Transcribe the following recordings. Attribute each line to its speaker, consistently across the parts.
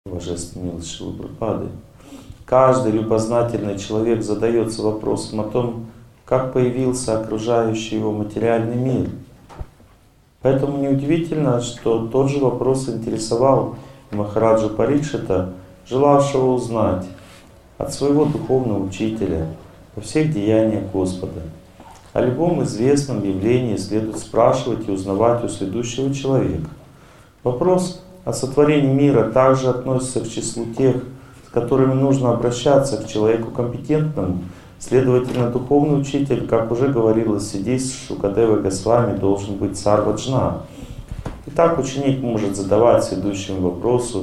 Speaker 1: Божественной милости Шрилы Прабхупады. Каждый любознательный человек задается вопросом о том, как появился окружающий его материальный мир. Поэтому неудивительно, что тот же вопрос интересовал Махараджу Парикшита, желавшего узнать от своего духовного учителя о всех деяниях Господа. О любом известном явлении следует спрашивать и узнавать у следующего человека. Вопрос о сотворении мира также относится к числу тех, с которыми нужно обращаться к человеку компетентному. Следовательно, духовный учитель, как уже говорилось, здесь Шукадева Госвами должен быть сарваджна. Итак, ученик может задавать следующему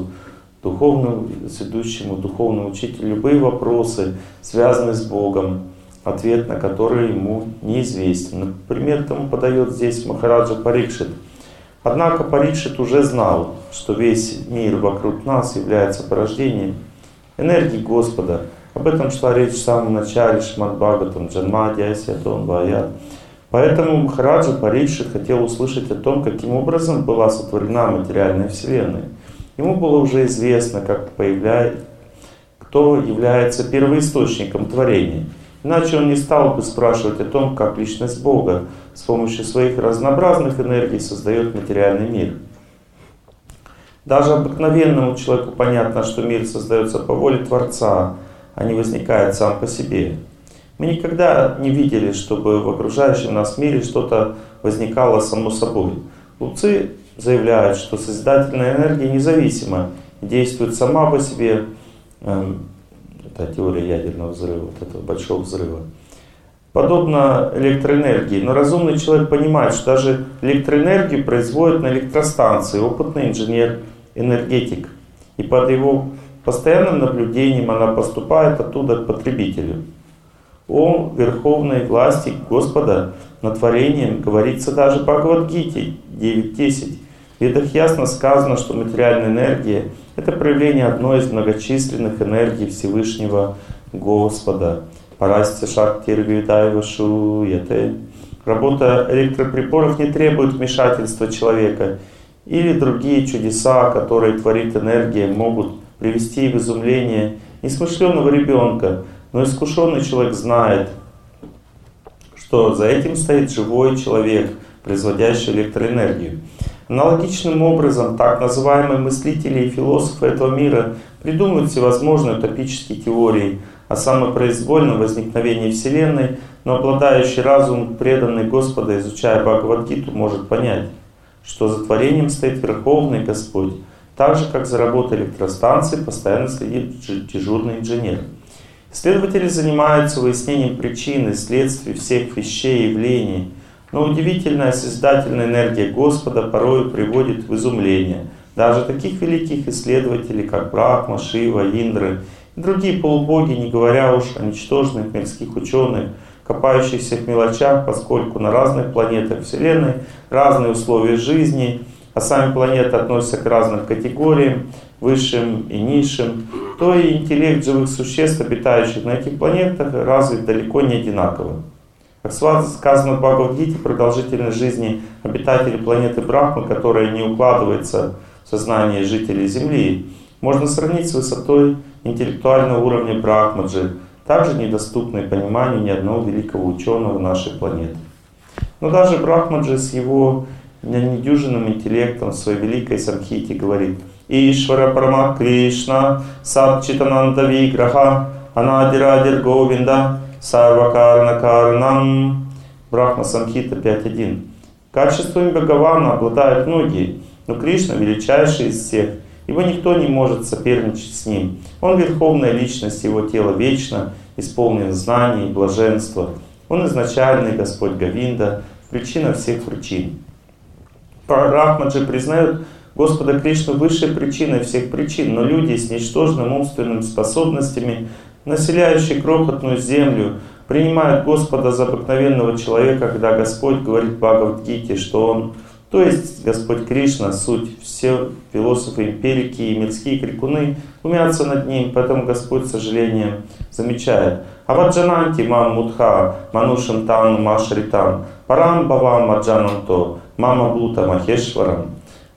Speaker 1: духовному учителю любые вопросы, связанные с Богом, ответ на которые ему неизвестен. Например, тому подает здесь Махараджа Парикшит. Однако Парикшит уже знал, что весь мир вокруг нас является порождением энергии Господа. Об этом шла речь в самом начале Шримад Бхагаватам Джанмадья Сятон Вая. Поэтому Махараджа Парикшит хотел услышать о том, каким образом была сотворена материальная Вселенная. Ему было уже известно, кто является первоисточником творения. Иначе он не стал бы спрашивать о том, как личность Бога с помощью своих разнообразных энергий создает материальный мир. Даже обыкновенному человеку понятно, что мир создается по воле Творца, а не возникает сам по себе. Мы никогда не видели, чтобы в окружающем нас мире что-то возникало само собой. Глупцы заявляют, что созидательная энергия независима и действует сама по себе. Это теория ядерного взрыва, вот этого большого взрыва. Подобно электроэнергии. Но разумный человек понимает, что даже электроэнергию производит на электростанции опытный инженер-энергетик. И под его постоянным наблюдением она поступает оттуда к потребителю. О верховной власти Господа над творением говорится даже в Бхагавад-гите 9.10. В Ведах ясно сказано, что материальная энергия — это проявление одной из многочисленных энергий Всевышнего Господа. Парастя шактир видаева шуяте. Работа электроприборов не требует вмешательства человека, или другие чудеса, которые творит энергия, могут привести в изумление несмышленного ребенка, но искушенный человек знает, что за этим стоит живой человек, производящий электроэнергию. Аналогичным образом, так называемые мыслители и философы этого мира придумывают всевозможные утопические теории о самопроизвольном возникновении Вселенной, но обладающий разум, преданный Господа, изучая Бхагавад-гиту, может понять, что за творением стоит Верховный Господь, так же, как за работой электростанции постоянно следит дежурный инженер. Исследователи занимаются выяснением причин и следствий всех вещей и явлений, но удивительная созидательная энергия Господа порою приводит в изумление даже таких великих исследователей, как Брахма, Шива, Индры и другие полубоги, не говоря уж о ничтожных мирских ученых, копающихся в мелочах, поскольку на разных планетах Вселенной разные условия жизни, а сами планеты относятся к разным категориям, высшим и низшим, то и интеллект живых существ, обитающих на этих планетах, развит далеко не одинаково. Как сказано в Бхагавад-гите, продолжительность жизни обитателей планеты Брахмы, которая не укладывается в сознание жителей Земли, можно сравнить с высотой интеллектуального уровня Брахмаджи, также недоступной пониманию ни одного великого ученого нашей планеты. Но даже Брахмаджи с его недюжинным интеллектом в своей великой Самхите говорит: «Ишвара Парама Кришна Сатчитананда Виграха Анадирадир Говинда Сарвакарна Карнам». Брахма Самхита 5.1. Качествами Бхагавана обладают многие, но Кришна величайший из всех, ибо никто не может соперничать с ним. Он верховная личность, его тело вечно, исполнен знаний и блаженства. Он изначальный Господь Говинда, причина всех причин. Брахмаджи признают Господа Кришну высшей причиной всех причин, но люди с ничтожными умственными способностями, населяющие крохотную землю, принимают Господа за обыкновенного человека, когда Господь говорит в Бхагавад-гите, что Он, то есть Господь Кришна, суть, все философы, эмпирики и мирские крикуны умятся над Ним, поэтому Господь, с сожалением, замечает: «Аваджананти мам мудха манушам тан машритам парам бавам аджананто мама бута махешварам».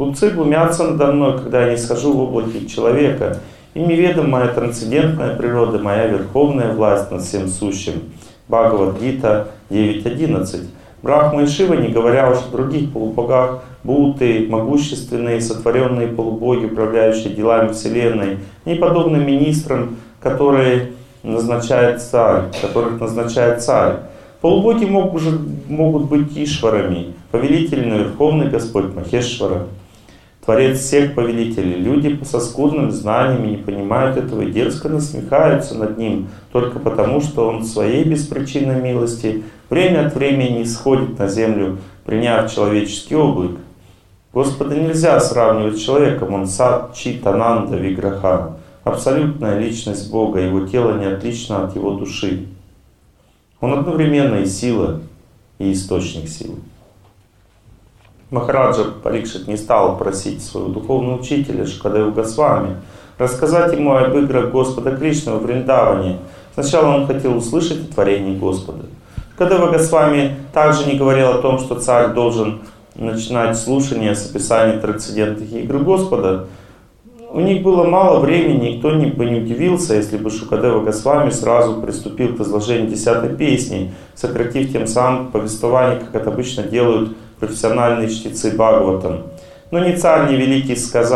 Speaker 1: Глупцы глумятся надо мной, когда я не схожу в облаке человека. Им неведома моя трансцендентная природа, моя верховная власть над всем сущим. Бхагавад-гита 9.11. Брахма и Шива, не говоря уж о других полубогах, Будды, могущественные, сотворенные полубоги, управляющие делами Вселенной, не подобны министрам, которых назначает царь. Полубоги могут быть Ишварами, повелитель, но Верховный Господь Махешвара, Творец всех повелителей. Люди со скудным знаниями не понимают этого и дерзко насмехаются над Ним, только потому, что Он в своей беспричинной милости время от времени сходит на землю, приняв человеческий облик. Господа нельзя сравнивать с человеком, Он Сат Чит Ананда Виграха, абсолютная личность Бога, Его тело не отлично от Его души. Он одновременно и сила, и источник силы. Махараджа Парикшит не стал просить своего духовного учителя Шукадеву Госвами рассказать ему об играх Господа Кришны в Вриндаване. Сначала он хотел услышать о творении Господа. Шукадева Госвами также не говорил о том, что царь должен начинать слушание с описания трансцендентных игр Господа. У них было мало времени, никто бы не удивился, если бы Шукадева Госвами сразу приступил к изложению 10-й песни, сократив тем самым повествование, как это обычно делают профессиональные чтецы Бхагаватам. Но ни царь, ни великий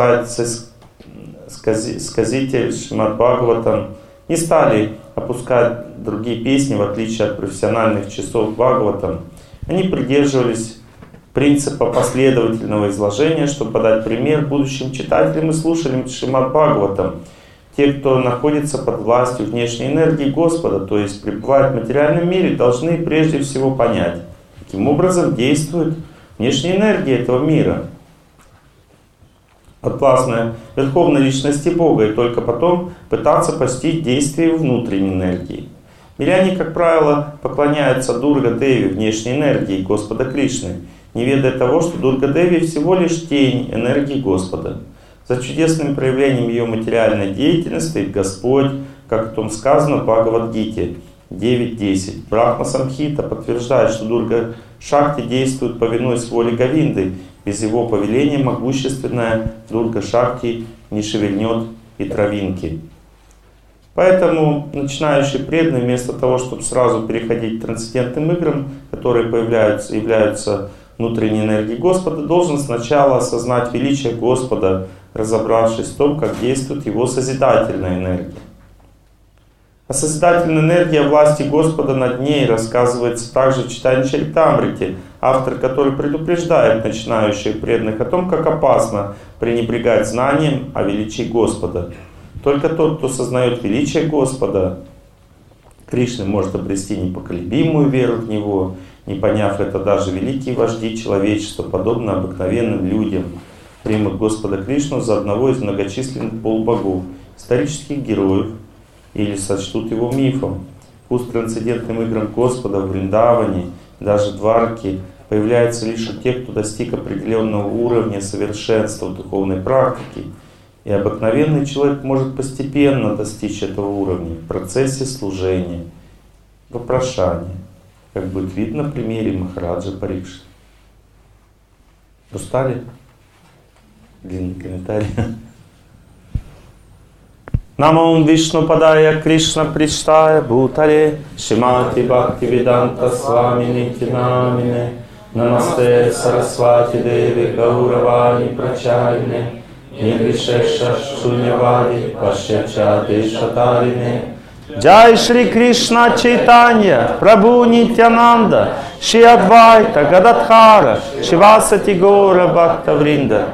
Speaker 1: сказитель Шримад Бхагаватам не стали опускать другие песни, в отличие от профессиональных чтецов Бхагаватам. Они придерживались принципа последовательного изложения, чтобы подать пример будущим читателям и слушателям Шримад Бхагаватам. Те, кто находится под властью внешней энергии Господа, то есть пребывает в материальном мире, должны прежде всего понять, каким образом действует внешняя энергия этого мира, подвластная верховной личности Бога, и только потом пытаться постичь действие внутренней энергии. Миряне, как правило, поклоняются Дурга-Деви, внешней энергии Господа Кришны, не ведая того, что Дурга-Деви всего лишь тень энергии Господа. За чудесным проявлением ее материальной деятельности стоит Господь, как о том сказано в Бхагавад-гите 9.10. Брахма-самхита подтверждает, что Дурга-шакти действует повинуясь воле Говинды. Без его повеления могущественная Дурга-шакти не шевельнет и травинки. Поэтому начинающий преданный, вместо того, чтобы сразу переходить к трансцендентным играм, которые являются внутренней энергией Господа, должен сначала осознать величие Господа, разобравшись в том, как действует Его созидательная энергия. О созидательной энергии, о власти Господа над ней рассказывается также в Чайтанья Чаритамрите, автор который предупреждает начинающих преданных о том, как опасно пренебрегать знанием о величии Господа. Только тот, кто сознает величие Господа, Кришны, может обрести непоколебимую веру в Него. Не поняв это, даже великие вожди человечества, подобно обыкновенным людям, примут Господа Кришну за одного из многочисленных полубогов, исторических героев, или сочтут его мифом. Пусть трансцендентным играм Господа в Вриндаване, даже Дварке, появляются лишь у тех, кто достиг определенного уровня совершенства в духовной практике. И обыкновенный человек может постепенно достичь этого уровня в процессе служения, вопрошания, как будет видно на примере Махараджа Парикшита. Устали? Длинный комментарий. Намам Вишну Падая Кришна Приштая Бхутале Шимати Бхакти Веданта Свамини Тинамине Намасте Сарасвати Деви Гауравани Прачайне Нирвишеша Шуньявади Пашьяча Дешатарине. Джай Шри Кришна Чайтанья Прабху Нитянанда Шри Адвайта Гададхара Шивасати Гора Бхактавринда.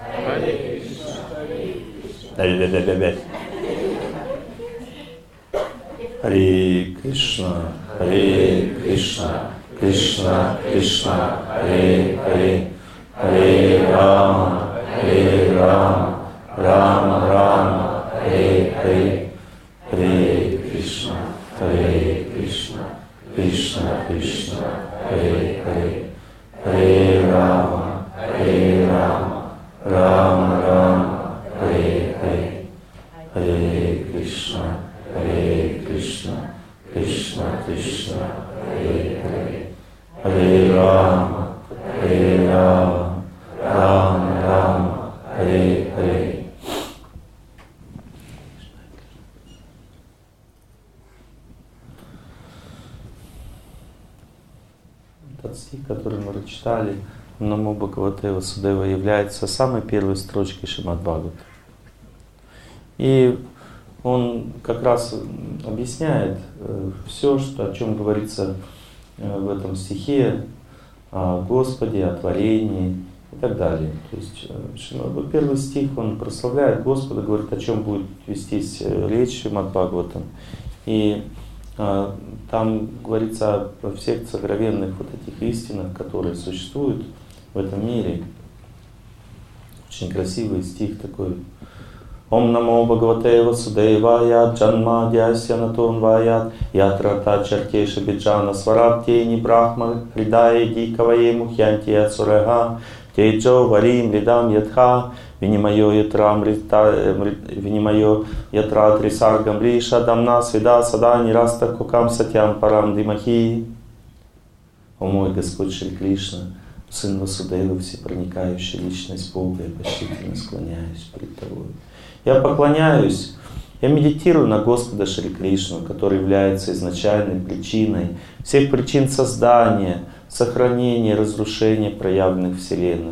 Speaker 1: Харе Кришна, Кришна Кришна, Харе Харе, Харе Рама, Рама Рама, Харе Харе, Харе Кришна, Кришна Кришна, Харе Харе, Харе Рама, Рама Рама, Харе Харе, Харе Кришна, Кришна Кришна, Харе Харе, Харе Рама, Рама Рама. этот стих, который мы прочитали, Намо Бхагавате Васудева, является самой первой строчкой Шримад Бхагавата. И он как раз объясняет все, о чем говорится в этом стихе, о Господе, о творении и так далее. То есть первый стих, он прославляет Господа, говорит, о чем будет вестись речь Шримад Бхагаватам. И там говорится о всех сокровенных вот этих истинах, которые существуют в этом мире. Очень красивый стих такой. Ом намо Бхагавате Васудевая Джанма Дясья Натонвая Ятрата Чартеша Биджана Свараптени Брахма Хридая Дикавае Мухьянти Ацурега Тейджо Варим Ридам Ядха Винимайо Ятра Трисаргам Риша Дамна Свида Сада Нираста Кукам Сатьям Парам Димахи. О мой Господь Шри Кришна, Сын Васудевы, всепроникающая личность Бога, я почтительно склоняюсь перед Тобой. Я поклоняюсь, я медитирую на Господа Шри Кришну, который является изначальной причиной всех причин создания, сохранения, разрушения проявленных вселенных.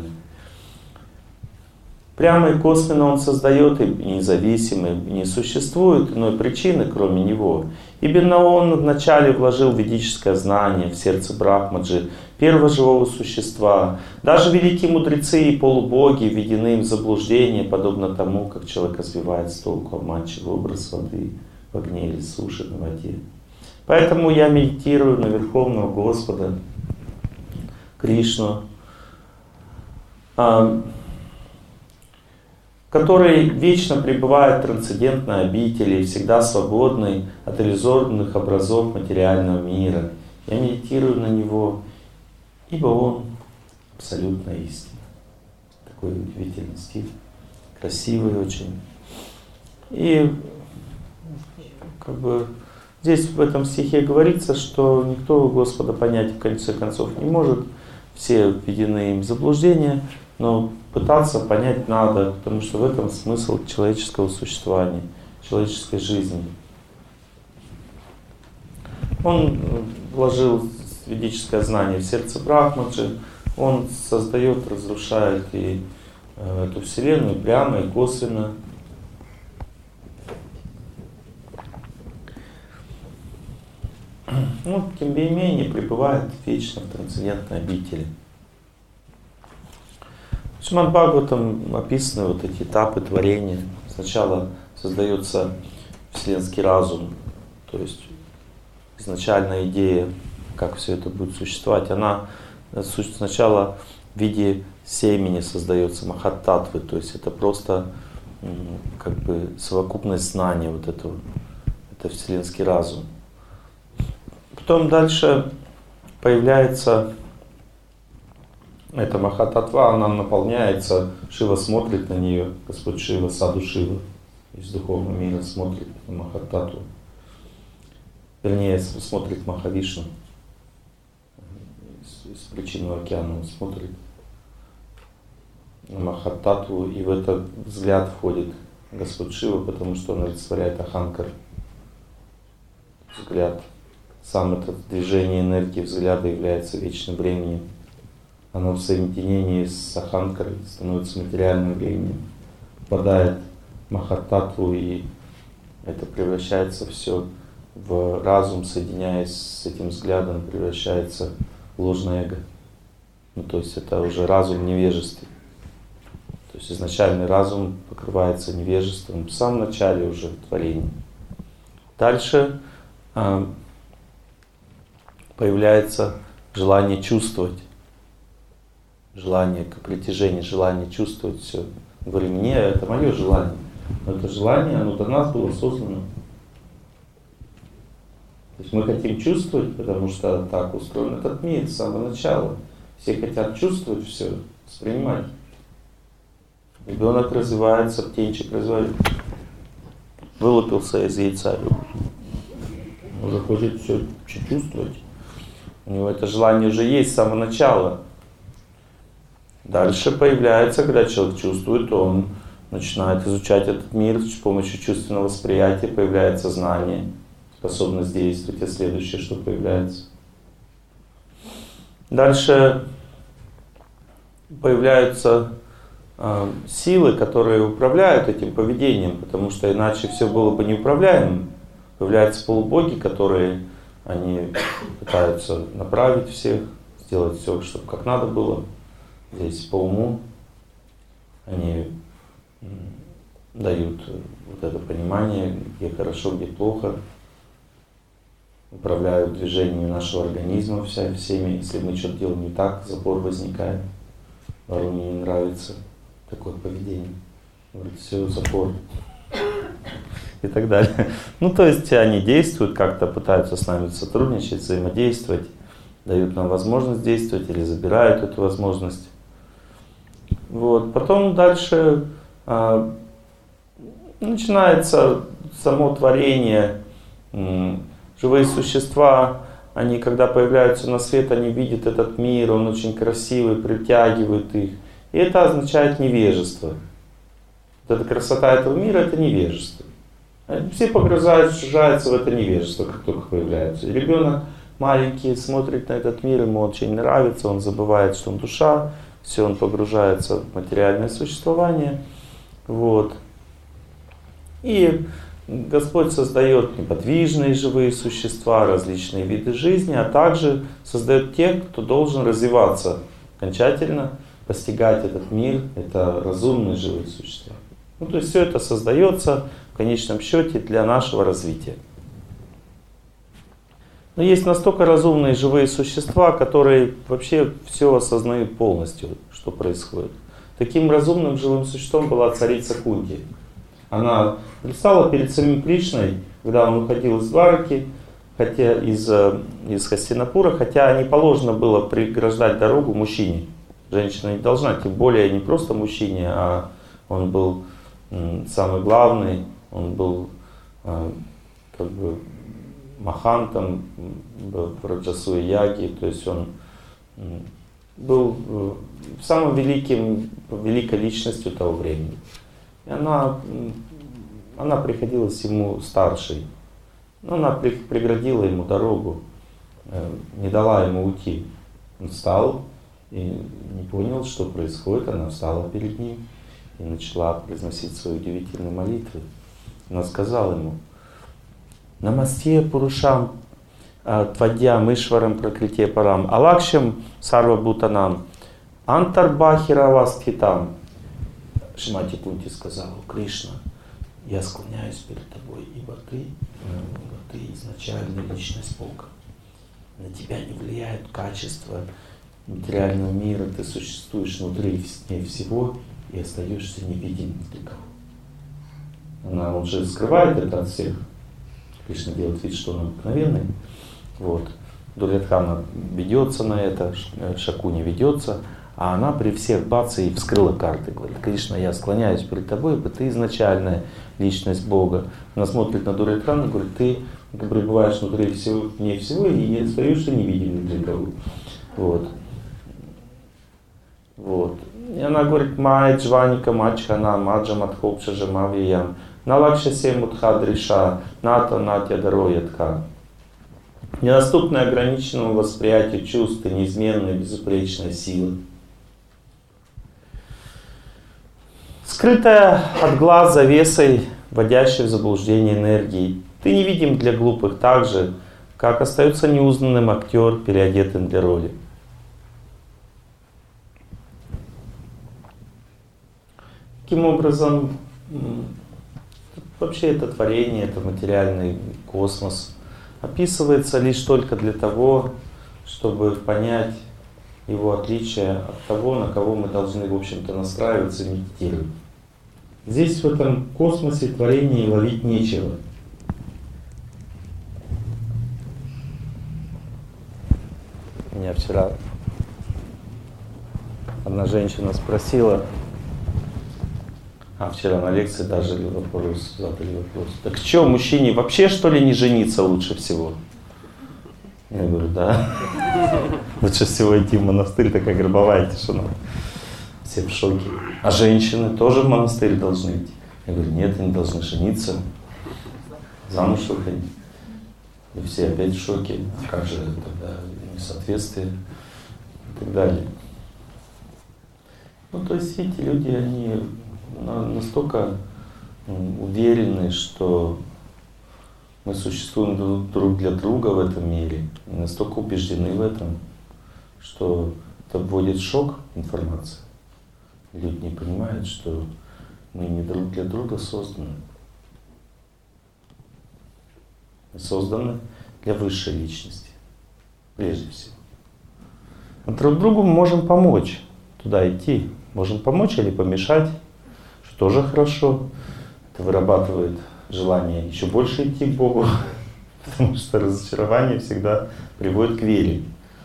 Speaker 1: Прямо и косвенно Он создает и независимый, не существует иной причины, кроме Него. Именно Он вначале вложил ведическое знание в сердце Брахмаджи, первого живого существа. Даже великие мудрецы и полубоги введены в заблуждение, подобно тому, как человек разбивает с толку обманчивый образ воды в огне или суши на воде. Поэтому я медитирую на Верховного Господа, Кришну, который вечно пребывает в трансцендентной обители, всегда свободный от иллюзорных образов материального мира. Я медитирую на Него, ибо Он абсолютная истина. Такой удивительный стих, красивый очень. И здесь в этом стихе говорится, что никто Господа понять в конце концов не может. Все введены им в заблуждение, но пытаться понять надо, потому что в этом смысл человеческого существования, человеческой жизни. Он вложил ведическое знание в сердце Брахмаджи, он создает, разрушает и эту вселенную прямо и косвенно. Тем не менее, пребывает вечно в трансцендентной обители. В Шримад Бхагаватам описаны вот эти этапы творения. Сначала создается вселенский разум, то есть изначальная идея, как все это будет существовать, она сначала в виде семени создается, махаттатвы, то есть это просто совокупность знания вот этого, это вселенский разум. Потом дальше появляется эта махаттатва, она наполняется, Шива смотрит на нее, Господь Шива, Саду Шива из духовного мира смотрит на махаттатву. Вернее, смотрит Махавишну из причинного океана, он смотрит на махаттатву, и в этот взгляд входит Господь Шива, потому что он олицетворяет Аханкар. Взгляд. Сам это движение энергии взгляда является вечным временем. Оно в соединении с Аханкарой становится материальным временем. Впадает в Махаттатву, и это превращается все в разум, соединяясь с этим взглядом, превращается в ложное эго. То есть это уже разум в невежестве. То есть изначальный разум покрывается невежеством в самом начале уже творения. Дальше появляется желание чувствовать, желание к притяжению, желание чувствовать все. Говорю, мне это мое желание, но это желание, оно до нас было создано. То есть мы хотим чувствовать, потому что так устроен этот мир с самого начала. Все хотят чувствовать все, воспринимать. Ребенок развивается, птенчик развивается, вылупился из яйца, он уже хочет все чувствовать. У него это желание уже есть с самого начала. Дальше появляется, когда человек чувствует, то он начинает изучать этот мир с помощью чувственного восприятия, появляется знание, способность действовать, и следующее, что появляется. Дальше появляются силы, которые управляют этим поведением, потому что иначе все было бы неуправляемым. Появляются полубоги, которые они пытаются направить всех, сделать все, чтобы как надо было. Здесь по уму они дают вот это понимание, где хорошо, где плохо, управляют движениями нашего организма всеми. Если мы что-то делаем не так, запор возникает. Варуне не нравится такое поведение. Говорит, все, запор. И так далее. Ну, то есть они действуют, как-то пытаются с нами сотрудничать, взаимодействовать, дают нам возможность действовать или забирают эту возможность. Вот. Потом дальше начинается само творение. Живые существа, они, когда появляются на свет, они видят этот мир, он очень красивый, притягивает их. И это означает невежество. Вот эта красота этого мира — это невежество. Все погружаются в это невежество, как только появляются. И ребенок маленький смотрит на этот мир, ему очень нравится, он забывает, что он душа, все, он погружается в материальное существование. Вот. И Господь создает неподвижные живые существа, различные виды жизни, а также создает тех, кто должен развиваться окончательно, постигать этот мир. Это разумные живые существа. Ну, то есть все это создается в конечном счете для нашего развития. Но есть настолько разумные живые существа, которые вообще все осознают полностью, что происходит. Таким разумным живым существом была царица Кунти. Она предстала перед самим Кришной, когда он уходил из Двараки, хотя из Хастинапура, хотя не положено было преграждать дорогу мужчине. Женщина не должна, тем более не просто мужчине, а он был самый главный, он был как бы махантом в Раджасуе Яги, то есть он был самым великой личностью того времени. И она приходилась ему старшей. Но она преградила ему дорогу, не дала ему уйти. Он встал и не понял, что происходит. Она встала перед ним и начала произносить свои удивительные молитвы. Она сказала ему: «Намасте Пурушам Твадьям Ишварам Пракрите Парам Алакшам Сарва Бутанам Антарбахира Вастхитам». Шримати Кунти сказала: «Кришна, я склоняюсь перед тобой, ибо ты изначальная личность Бога. На тебя не влияют качества материального мира, ты существуешь внутри всего и остаешься невидимым для кого». Она уже скрывает это от всех. Кришна делает вид, что он обыкновенный. Вот. Дурьодхана ведется на это, Шакуни ведется. А она при всех бац и вскрыла карты. Говорит: «Кришна, я склоняюсь перед тобой, ибо ты изначальная личность Бога». Она смотрит на Дурьодхану и говорит: «Ты пребываешь внутри всего, вне всего и остаешься невидимым для кого». Вот. Вот. И она говорит: «Май джваника мачхана маджа матхопша жамавиям налакша семутхадриша ната натя дароятха». Недоступная ограниченному восприятию чувств и неизменная безупречная сила. Скрытая от глаз завесой, вводящей в заблуждение энергии. Ты невидим для глупых так же, как остается неузнанным актер, переодетым для роли. Таким образом, вообще это творение, это материальный космос описывается лишь только для того, чтобы понять его отличие от того, на кого мы должны, в общем-то, настраиваться и медитировать. Здесь, в этом космосе, творении ловить нечего. Меня вчера одна женщина спросила, а вчера на лекции даже задали вопрос: «Так что, мужчине вообще что ли не жениться лучше всего?» Я говорю: «Да. Лучше всего идти в монастырь, такая гробовая тишина». Все в шоке. «А женщины тоже в монастырь должны идти?» Я говорю: «Нет, они должны жениться, замуж выходить». И все опять в шоке. А как же тогда несоответствие? и так далее. Ну, то есть, видите, люди, они настолько уверены, что мы существуем друг для друга в этом мире, и настолько убеждены в этом, что это вводит в шок информация. Люди не понимают, что мы не друг для друга созданы. Мы созданы для высшей личности, прежде всего. А друг другу мы можем помочь туда идти. Можем помочь или помешать, что тоже хорошо. Это вырабатывает желание еще больше идти к Богу, потому что разочарование всегда приводит к вере.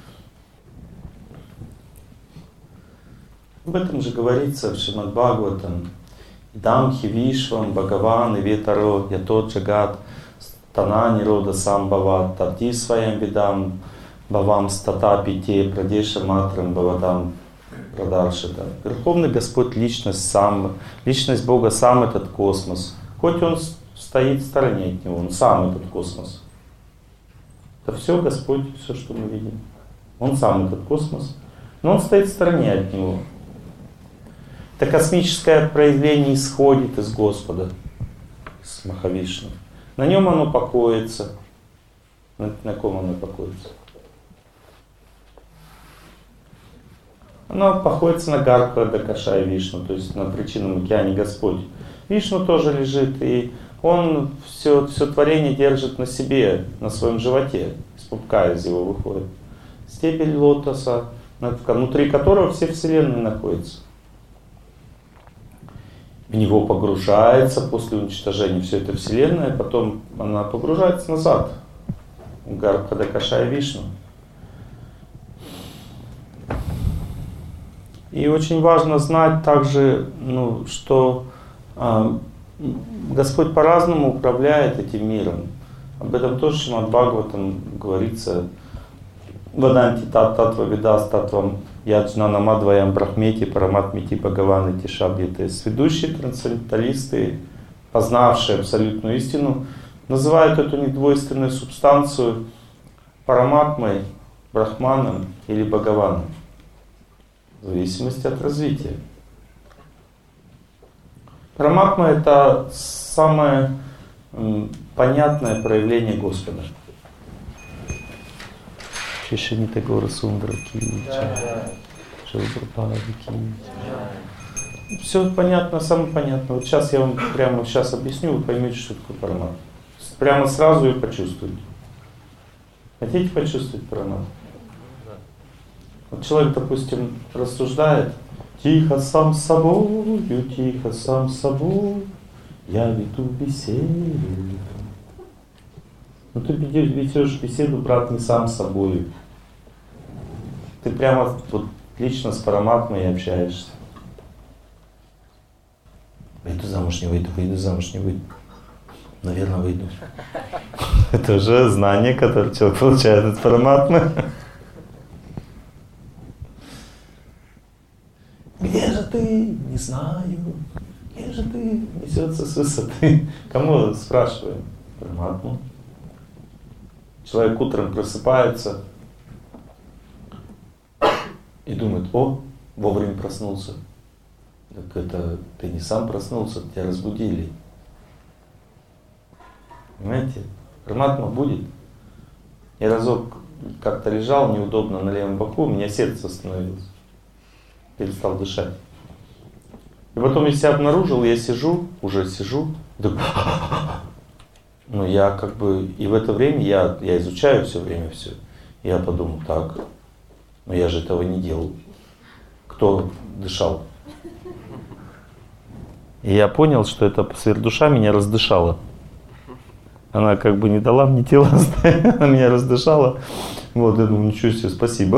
Speaker 1: Об этом же говорится в Шримад Бхагаватам. Идам хи вишвам бхагаван иветаро ято джагат стана нирода самбхават тарти своям видам бхавам стата пите прадеша матрам бхавадам прадаршита. Верховный Господь, личность Бога, сам этот космос. Хоть Он стоит в стороне от Него, Он сам этот космос. Это все Господь, все, что мы видим. Он сам этот космос, но Он стоит в стороне от Него. Это космическое проявление исходит из Господа, из Махавишну. На Нем оно покоится. На ком оно покоится? Оно покоится на Гарбха Дакашай Вишну, то есть на причинном океане Господь. Вишну тоже лежит, и Он все творение держит на себе, на своем животе. Из пупка из его выходит. Стебель лотоса, внутри которого все вселенные находятся. В него погружается после уничтожения все это вселенная, потом она погружается назад. Гарбха Дакашай Вишну. И очень важно знать также, что Господь по-разному управляет этим миром. Об этом тоже Шримад Бхагаватам говорится. Ваданти татва видас татвам яджнанамадваям брахмети параматмити бхагаваны тишабьяты. Сведущие трансценденталисты, познавшие абсолютную истину, называют эту недвойственную субстанцию параматмой, брахманом или бхагаваном. В зависимости от развития. Параматма — это самое понятное проявление Господа. Шишинита Гора Сундра Кича. Все понятно, самое понятное. Вот сейчас я вам прямо сейчас объясню, вы поймете, что такое параматма. Прямо сразу ее почувствуете. Хотите почувствовать параматму? Вот человек, допустим, рассуждает: тихо сам с собой, я веду беседу. Но ты ведешь беседу, брат, не сам с собой. Ты прямо вот лично с параматмой общаешься. Выйду замуж, не выйду, выйду замуж, не выйду. Наверное, выйду. Это уже знание, которое человек получает от параматмы. Где же ты? Не знаю. Где же ты? Несется с высоты. Кому спрашиваем? Параматму. Человек утром просыпается и думает: о, вовремя проснулся. Так это ты не сам проснулся, тебя разбудили. Понимаете? Параматма будет. Я разок как-то лежал неудобно на левом боку, у меня сердце остановилось. Перестал дышать. И потом я себя обнаружил, я уже сижу, и такой, ну я как бы, и в это время я изучаю все время все. И я подумал: так, но я же этого не делал. Кто дышал? И я понял, что эта сверхдуша меня раздышала. Она как бы не дала мне тело, она меня раздышала. Вот, я думаю: ничего себе, спасибо.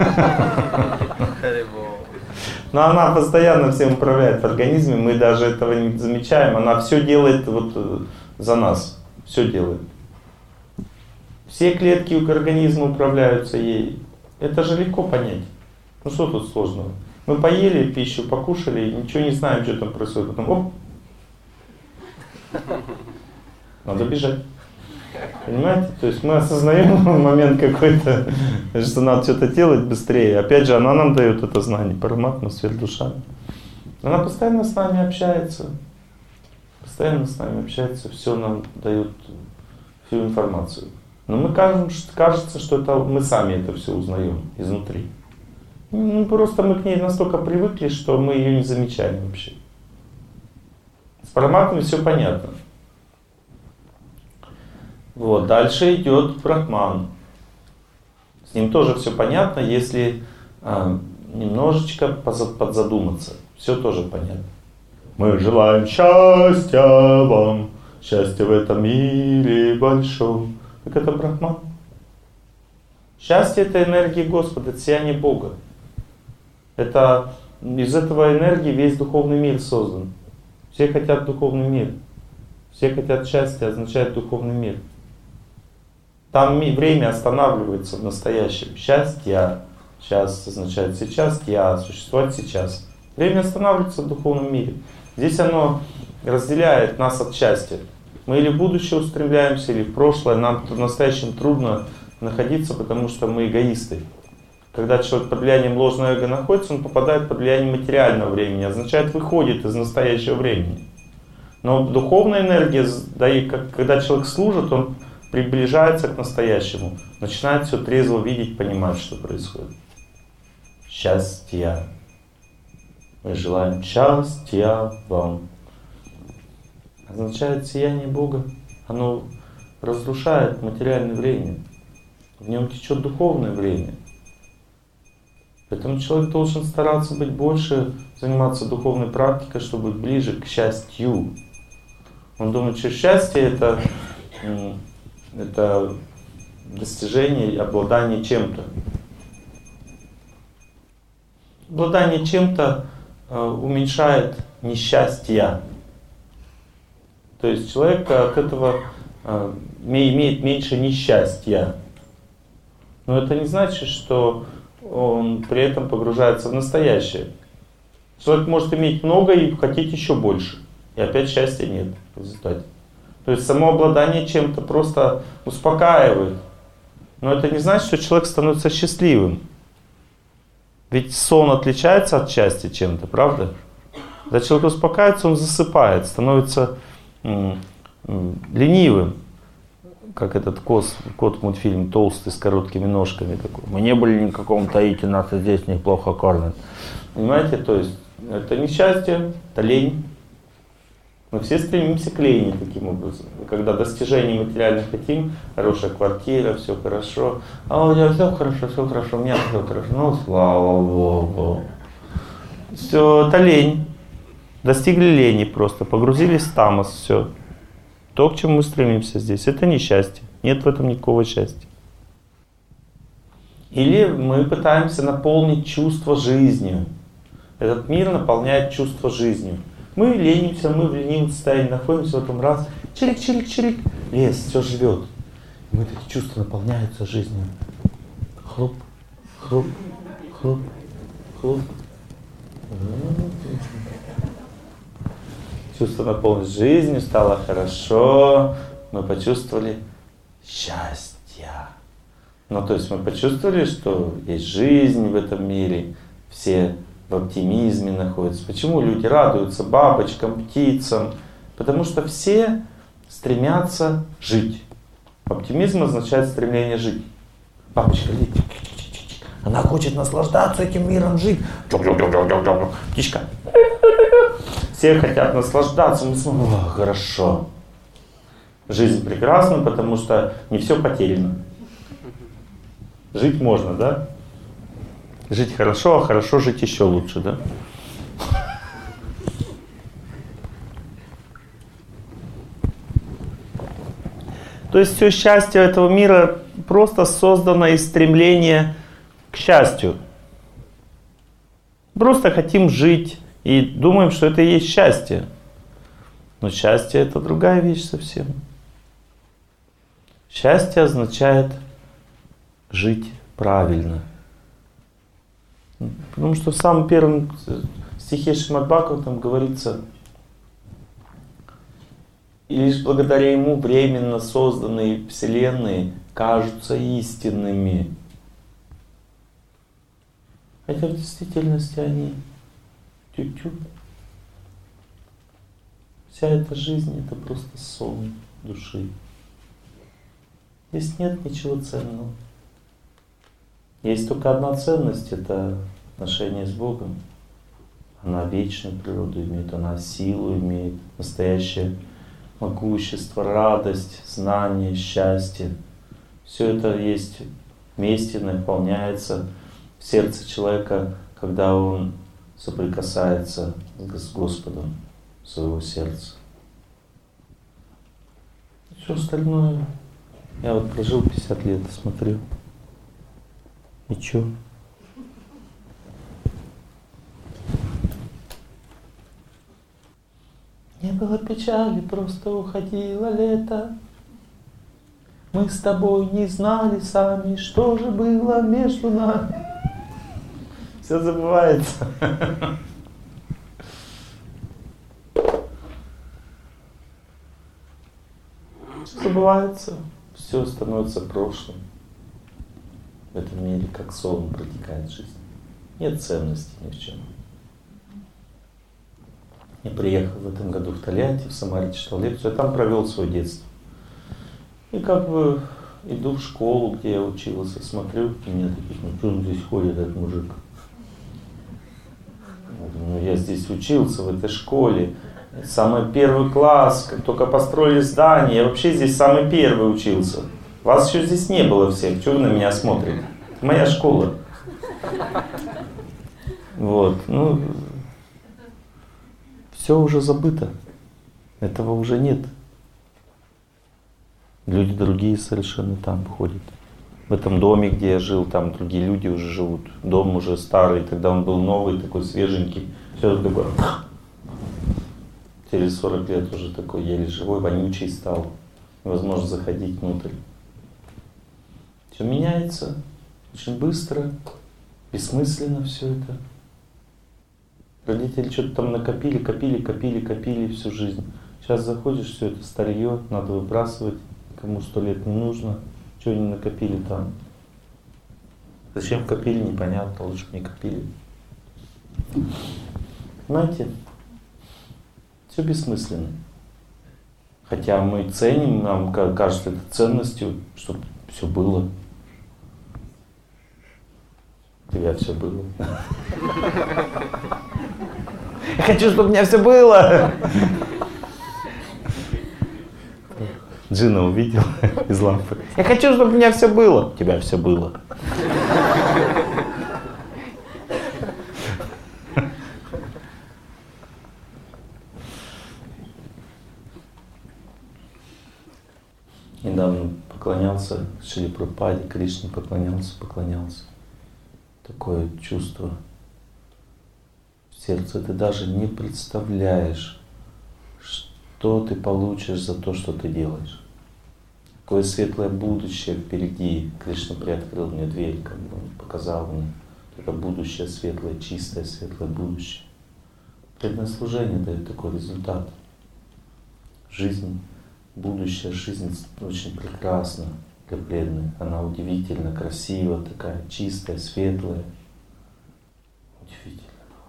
Speaker 1: Но она постоянно всем управляет в организме, мы даже этого не замечаем. Она все делает вот за нас, все делает. Все клетки организма управляются ей. Это же легко понять. Ну что тут сложного? Мы поели пищу, покушали, ничего не знаем, что там происходит. Потом оп, надо бежать. Понимаете? То есть мы осознаем момент какой-то, что надо что-то делать быстрее. Опять же, она нам дает это знание, Параматма, свет душа. Она постоянно с нами общается. Постоянно с нами общается, все нам дает, всю информацию. Но мы кажется, что это мы сами это все узнаем изнутри. Ну, просто мы к ней настолько привыкли, что мы ее не замечаем вообще. С Параматмой все понятно. Вот, дальше идет Брахман. С ним тоже все понятно, если немножечко подзадуматься. Все тоже понятно. Мы желаем счастья вам, счастья в этом мире большом. Так это Брахман. Счастье — это энергия Господа, это сияние Бога. Это из этого энергии весь духовный мир создан. Все хотят духовный мир. Все хотят счастья, означает духовный мир. Там время останавливается в настоящем. Счастье сейчас означает сейчас, я существовать сейчас. Время останавливается в духовном мире. Здесь оно разделяет нас от счастья. Мы или в будущее устремляемся, или в прошлое. Нам в настоящем трудно находиться, потому что мы эгоисты. Когда человек под влиянием ложного эго находится, он попадает под влияние материального времени, означает, выходит из настоящего времени. Но духовная энергия, да и когда человек служит, он приближается к настоящему, начинает все трезво видеть, понимать, что происходит. Счастья. Мы желаем счастья вам. Означает сияние Бога. Оно разрушает материальное время. В нем течет духовное время. Поэтому человек должен стараться быть больше, заниматься духовной практикой, чтобы быть ближе к счастью. Он думает, что счастье это достижение, обладание чем-то. Обладание чем-то уменьшает несчастье. То есть человек от этого имеет меньше несчастья. Но это не значит, что он при этом погружается в настоящее. Человек может иметь много и хотеть еще больше. И опять счастья нет в результате. То есть само обладание чем-то просто успокаивает. Но это не значит, что человек становится счастливым. Ведь сон отличается от счастья чем-то, правда? Когда человек успокаивается, он засыпает, становится ленивым. Как этот кот в мультфильме, толстый, с короткими ножками такой. Мы не были ни в каком Таити, нас и здесь неплохо кормят. Понимаете, то есть это не счастье, это лень. Мы все стремимся к лени таким образом. И когда достижений материальных хотим, хорошая квартира, все хорошо. А у тебя все хорошо, у меня все хорошо. Ну, слава Богу. Все, это лень. Достигли лени просто, погрузились в тамос, все. То, к чему мы стремимся здесь, это не счастье. Нет в этом никакого счастья. Или мы пытаемся наполнить чувство жизнью. Этот мир наполняет чувство жизнью. Мы ленимся, мы в ленивом состоянии находимся, в этом раз чирик, лес, все живет. И мы такие чувства наполняются жизнью. Хлоп, хлоп, хлоп, хлоп. Чувство наполнилось жизнью, стало хорошо, мы почувствовали счастье. Ну, то есть мы почувствовали, что есть жизнь в этом мире, все в оптимизме находятся. Почему люди радуются бабочкам, птицам? Потому что все стремятся жить. Оптимизм означает стремление жить. Бабочка летит, она хочет наслаждаться этим миром, жить. Птичка. Все хотят наслаждаться, мы смотрим, хорошо. Жизнь прекрасна, потому что не все потеряно. Жить можно, да? Жить хорошо, а хорошо жить еще лучше, да? То есть все счастье этого мира просто создано из стремления к счастью. Просто хотим жить и думаем, что это и есть счастье. Но счастье — это другая вещь совсем. Счастье означает жить правильно. Потому что в самом первом стихе Шримад Бхагаватам говорится: И лишь благодаря ему временно созданные вселенные кажутся истинными. Хотя в действительности они тю-тю. Вся эта жизнь — это просто сон души. Здесь нет ничего ценного. Есть только одна ценность — это отношение с Богом. Она вечную природу имеет, она силу имеет, настоящее могущество, радость, знание, счастье. Все это есть вместе, наполняется в сердце человека, когда он соприкасается с Господом своего сердца. Все остальное, я вот прожил 50 лет, смотрю, и чё? Не было печали, просто уходило лето. Мы с тобой не знали сами, что же было между нами. Все забывается. Все забывается, все становится прошлым. В этом мире как сон протекает жизнь. Нет ценности ни в чем. Я приехал в этом году в Тольятти, в Самаре, читал лекцию, я там провел свое детство. И как бы иду в школу, где я учился, смотрю, и меня такие, ну что он здесь ходит, этот мужик? Ну я здесь учился, в этой школе. Самый первый класс, как только построили здание, я вообще здесь самый первый учился. Вас еще здесь не было всех, что вы на меня смотрите? Это моя школа. Вот, ну, все уже забыто. Этого уже нет. Люди другие совершенно там ходят. В этом доме, где я жил, там другие люди уже живут. Дом уже старый, тогда он был новый, такой свеженький. Все такое. Через 40 лет уже такой еле живой, вонючий стал. Невозможно заходить внутрь. Все меняется очень быстро, бессмысленно все это. Родители что-то там накопили, копили всю жизнь. Сейчас заходишь, все это старье, надо выбрасывать. Кому 100 лет не нужно, что они накопили там. Зачем копили, непонятно, лучше бы не копили. Понимаете? Все бессмысленно. Хотя мы ценим, нам кажется это ценностью, чтобы все было. У тебя все было. Я хочу, чтобы у меня все было. Джина увидел из лампы. Я хочу, чтобы у меня все было. У тебя все было. Недавно поклонялся Шриле Прабхупаде, Кришне поклонялся. Такое чувство в сердце. Ты даже не представляешь, что ты получишь за то, что ты делаешь. Какое светлое будущее впереди. Кришна приоткрыл мне дверь, как бы он показал мне. Это будущее светлое, чистое, светлое будущее. Преданное служение дает такой результат. Жизнь, будущая жизнь очень прекрасна для преданных. Она удивительно красива, такая чистая, светлая. Удивительно.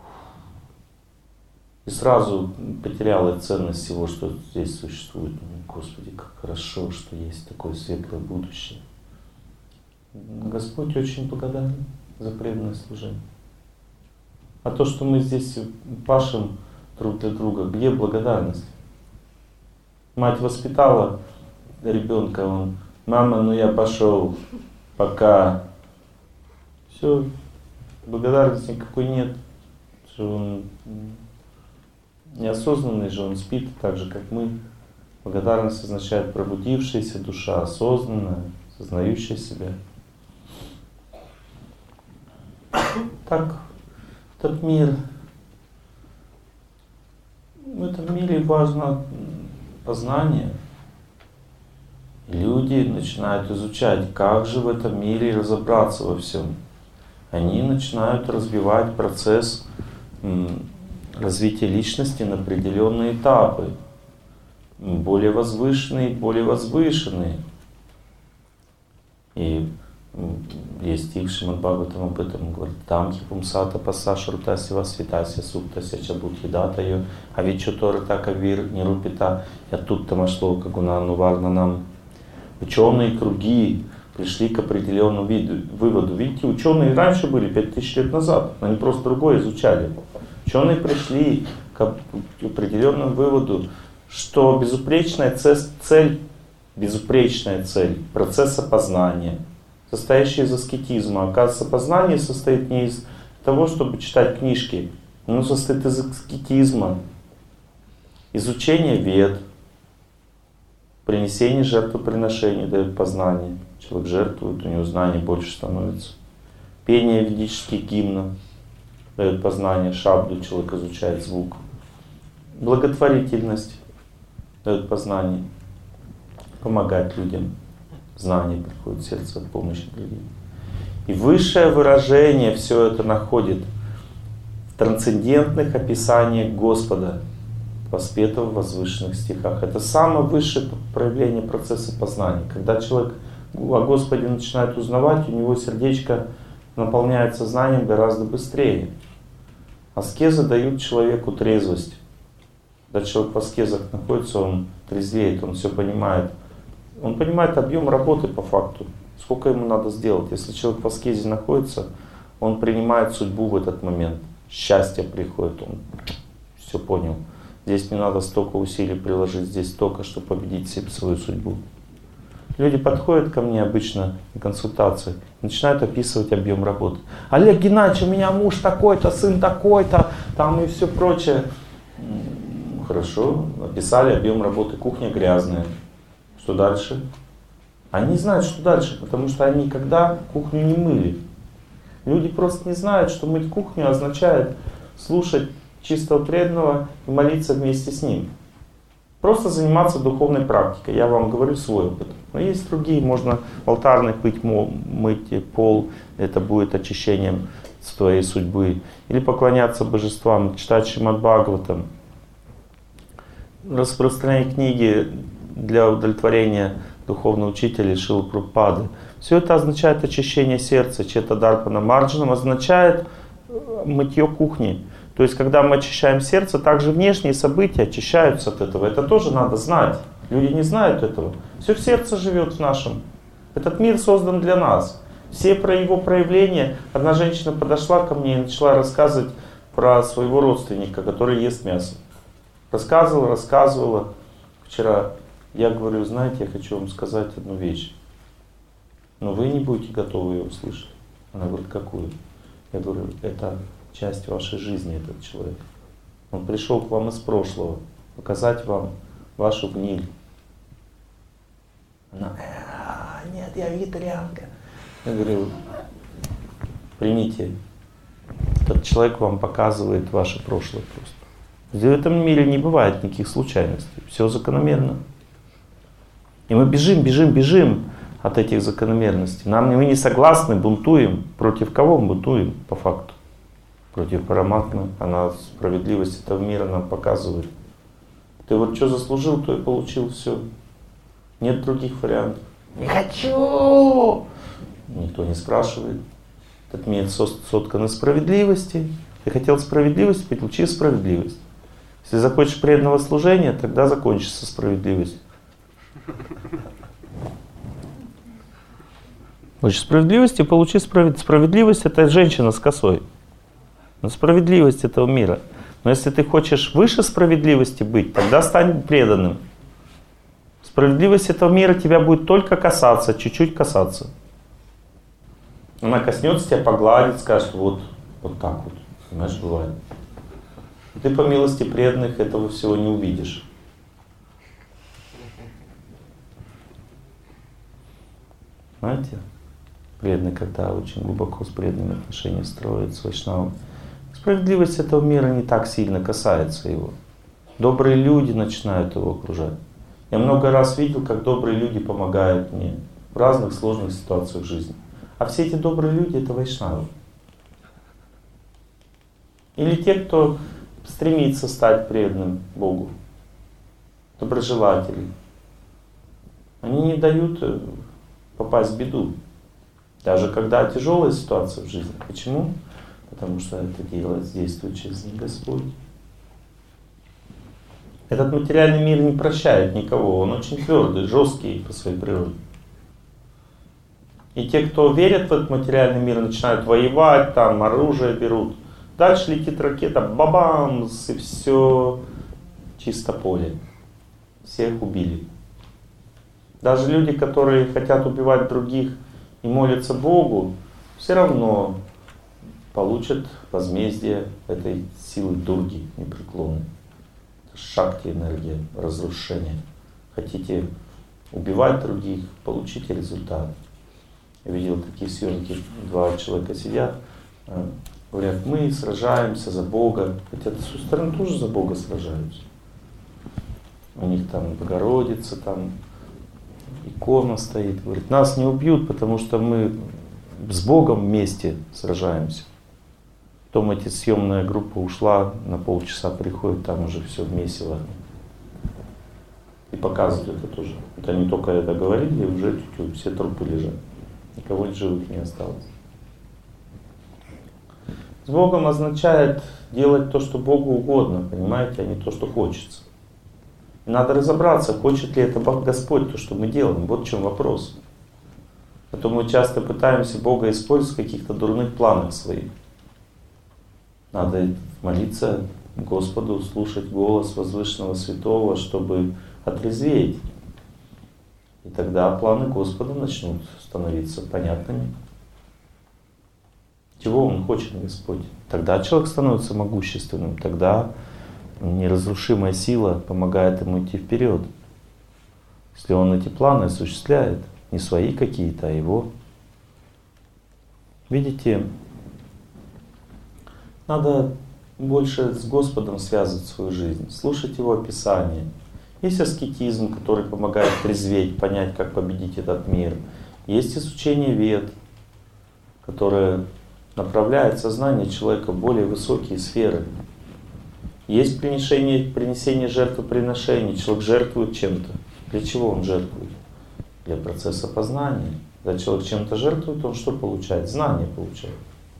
Speaker 1: И сразу потеряла ценность всего, что здесь существует. Господи, как хорошо, что есть такое светлое будущее. Господь очень благодарен за преданное служение. А то, что мы здесь пашем друг для друга, где благодарность? Мать воспитала ребенка, он: мама, ну я пошел, пока. Все, благодарности никакой нет. Что он неосознанный же, он спит так же, как мы. Благодарность означает пробудившаяся душа, осознанная, сознающая себя. Так, этот мир, в этом мире важно познание. И люди начинают изучать, как же в этом мире разобраться во всем. Они начинают развивать процесс развития личности на определенные этапы. более возвышенные, более возвышенные. И есть стих Шримад Бхагаватам об этом говорит. Там хипумсата паса шрутаси васвитаси суктася чабутхидатаю авичотора такавир нирупита я тут тамашло кагунану варнанам. Ученые круги пришли к определенному выводу. Видите, ученые раньше были, 5000 лет назад, они просто другое изучали. Ученые пришли к определенному выводу, что безупречная цель процесса познания, состоящая из аскетизма. Оказывается, познание состоит не из того, чтобы читать книжки, но состоит из аскетизма, изучения вед, принесение жертвоприношений дает познание. Человек жертвует, у него знаний больше становится. Пение ведических гимнов дает познание, шабду, человек изучает звук. Благотворительность дает познание. Помогать людям. Знание приходит в сердце от помощи другим. И высшее выражение все это находит в трансцендентных описаниях Господа, воспетого в возвышенных стихах. Это самое высшее проявление процесса познания. Когда человек о Господе начинает узнавать, у него сердечко наполняется знанием гораздо быстрее. Аскезы дают человеку трезвость. Когда человек в аскезах находится, он трезвеет, он все понимает. Он понимает объем работы по факту, сколько ему надо сделать. Если человек в аскезе находится, он принимает судьбу в этот момент. Счастье приходит, он все понял. Здесь не надо столько усилий приложить, здесь столько, чтобы победить себе свою судьбу. Люди подходят ко мне обычно на консультации, начинают описывать объем работы. Олег Геннадьевич, у меня муж такой-то, сын такой-то, там и все прочее. Хорошо, описали объем работы, кухня грязная. Что дальше? Они не знают, что дальше, потому что они никогда кухню не мыли. Люди просто не знают, что мыть кухню означает слушать чистого преданного и молиться вместе с ним. Просто заниматься духовной практикой. Я вам говорю свой опыт. Но есть другие, можно в алтарных мыть пол, это будет очищением своей судьбы. Или поклоняться божествам, читать Шримад Бхагаватам, распространять книги для удовлетворения духовного учителя Шрилы Прабхупады. Все это означает очищение сердца. Четадарпана марджанам означает мытье кухни. То есть, когда мы очищаем сердце, также внешние события очищаются от этого. Это тоже надо знать. Люди не знают этого. Все в сердце живет в нашем. Этот мир создан для нас. Все про его проявления. Одна женщина подошла ко мне и начала рассказывать про своего родственника, который ест мясо. Рассказывала вчера. Я говорю, знаете, я хочу вам сказать одну вещь. Но вы не будете готовы ее услышать. Она говорит, какую? Я говорю, это часть вашей жизни, этот человек. Он пришел к вам из прошлого, показать вам вашу гниль. Она, нет, я вегетарианка. Я говорю, примите. Этот человек вам показывает ваше прошлое просто. В этом мире не бывает никаких случайностей. Все закономерно. И мы бежим от этих закономерностей. Мы не согласны, бунтуем. Против кого мы бунтуем, по факту? Против Параматмы. Она справедливость этого мира нам показывает. Ты вот что заслужил, то и получил, все. Нет других вариантов. Не хочу! Никто не спрашивает. Этот мир соткан из справедливости. Ты хотел справедливости, получи справедливость. Если захочешь преданного служения, тогда закончится справедливость. Хочешь справедливости, получи справедливость. Справедливость — это женщина с косой. Но справедливость этого мира. Но если ты хочешь выше справедливости быть, тогда стань преданным. Справедливость этого мира тебя будет только касаться, чуть-чуть касаться. Она коснется тебя, погладит, скажет, вот так вот. Понимаешь, бывает. И ты по милости преданных этого всего не увидишь. Знаете, преданный, когда очень глубоко с преданными отношения строит с вайшнавом, справедливость этого мира не так сильно касается его. Добрые люди начинают его окружать. Я много раз видел, как добрые люди помогают мне в разных сложных ситуациях жизни. А все эти добрые люди — это вайшнавы. Или те, кто стремится стать преданным Богу. доброжелатели. Они не дают попасть в беду. Даже когда тяжелая ситуация в жизни. Почему? Потому что это делает, действует через них Господь. Этот материальный мир не прощает никого. Он очень твердый, жесткий по своей природе. И те, кто верят в этот материальный мир, начинают воевать, там оружие берут. Дальше летит ракета, бабамс, и все чисто поле. Всех убили. Даже люди, которые хотят убивать других и молятся Богу, все равно получат возмездие этой силы Дурги непреклонной. Это шакти, энергия разрушения. Хотите убивать других, получите результат. Я видел такие съемки, два человека сидят, говорят, мы сражаемся за Бога. Хотя с той стороны тоже за Бога сражаются. У них там Богородица, там икона стоит. Говорит, нас не убьют, потому что мы с Богом вместе сражаемся. Потом эта съемная группа ушла, на полчаса приходит, там уже все месиво. И показывают это тоже. Это они только это говорили, и уже все трупы лежат. Никого живых не осталось. С Богом означает делать то, что Богу угодно, понимаете, а не то, что хочется. И надо разобраться, хочет ли это Господь, то, что мы делаем. Вот в чем вопрос. А то мы часто пытаемся Бога использовать в каких-то дурных планах своих. Надо молиться Господу, слушать голос Возвышенного Святого, чтобы отрезветь. И тогда планы Господа начнут становиться понятными. Чего Он хочет, Господь? Тогда человек становится могущественным, тогда неразрушимая сила помогает ему идти вперед. Если он эти планы осуществляет, не свои какие-то, а его. Видите, надо больше с Господом связывать свою жизнь, слушать Его описание. Есть аскетизм, который помогает трезветь, понять, как победить этот мир. Есть изучение вед, которое направляет сознание человека в более высокие сферы. Есть принесение жертвоприношений. Человек жертвует чем-то. Для чего он жертвует? Для процесса познания. Когда человек чем-то жертвует, он что получает? Знание получает.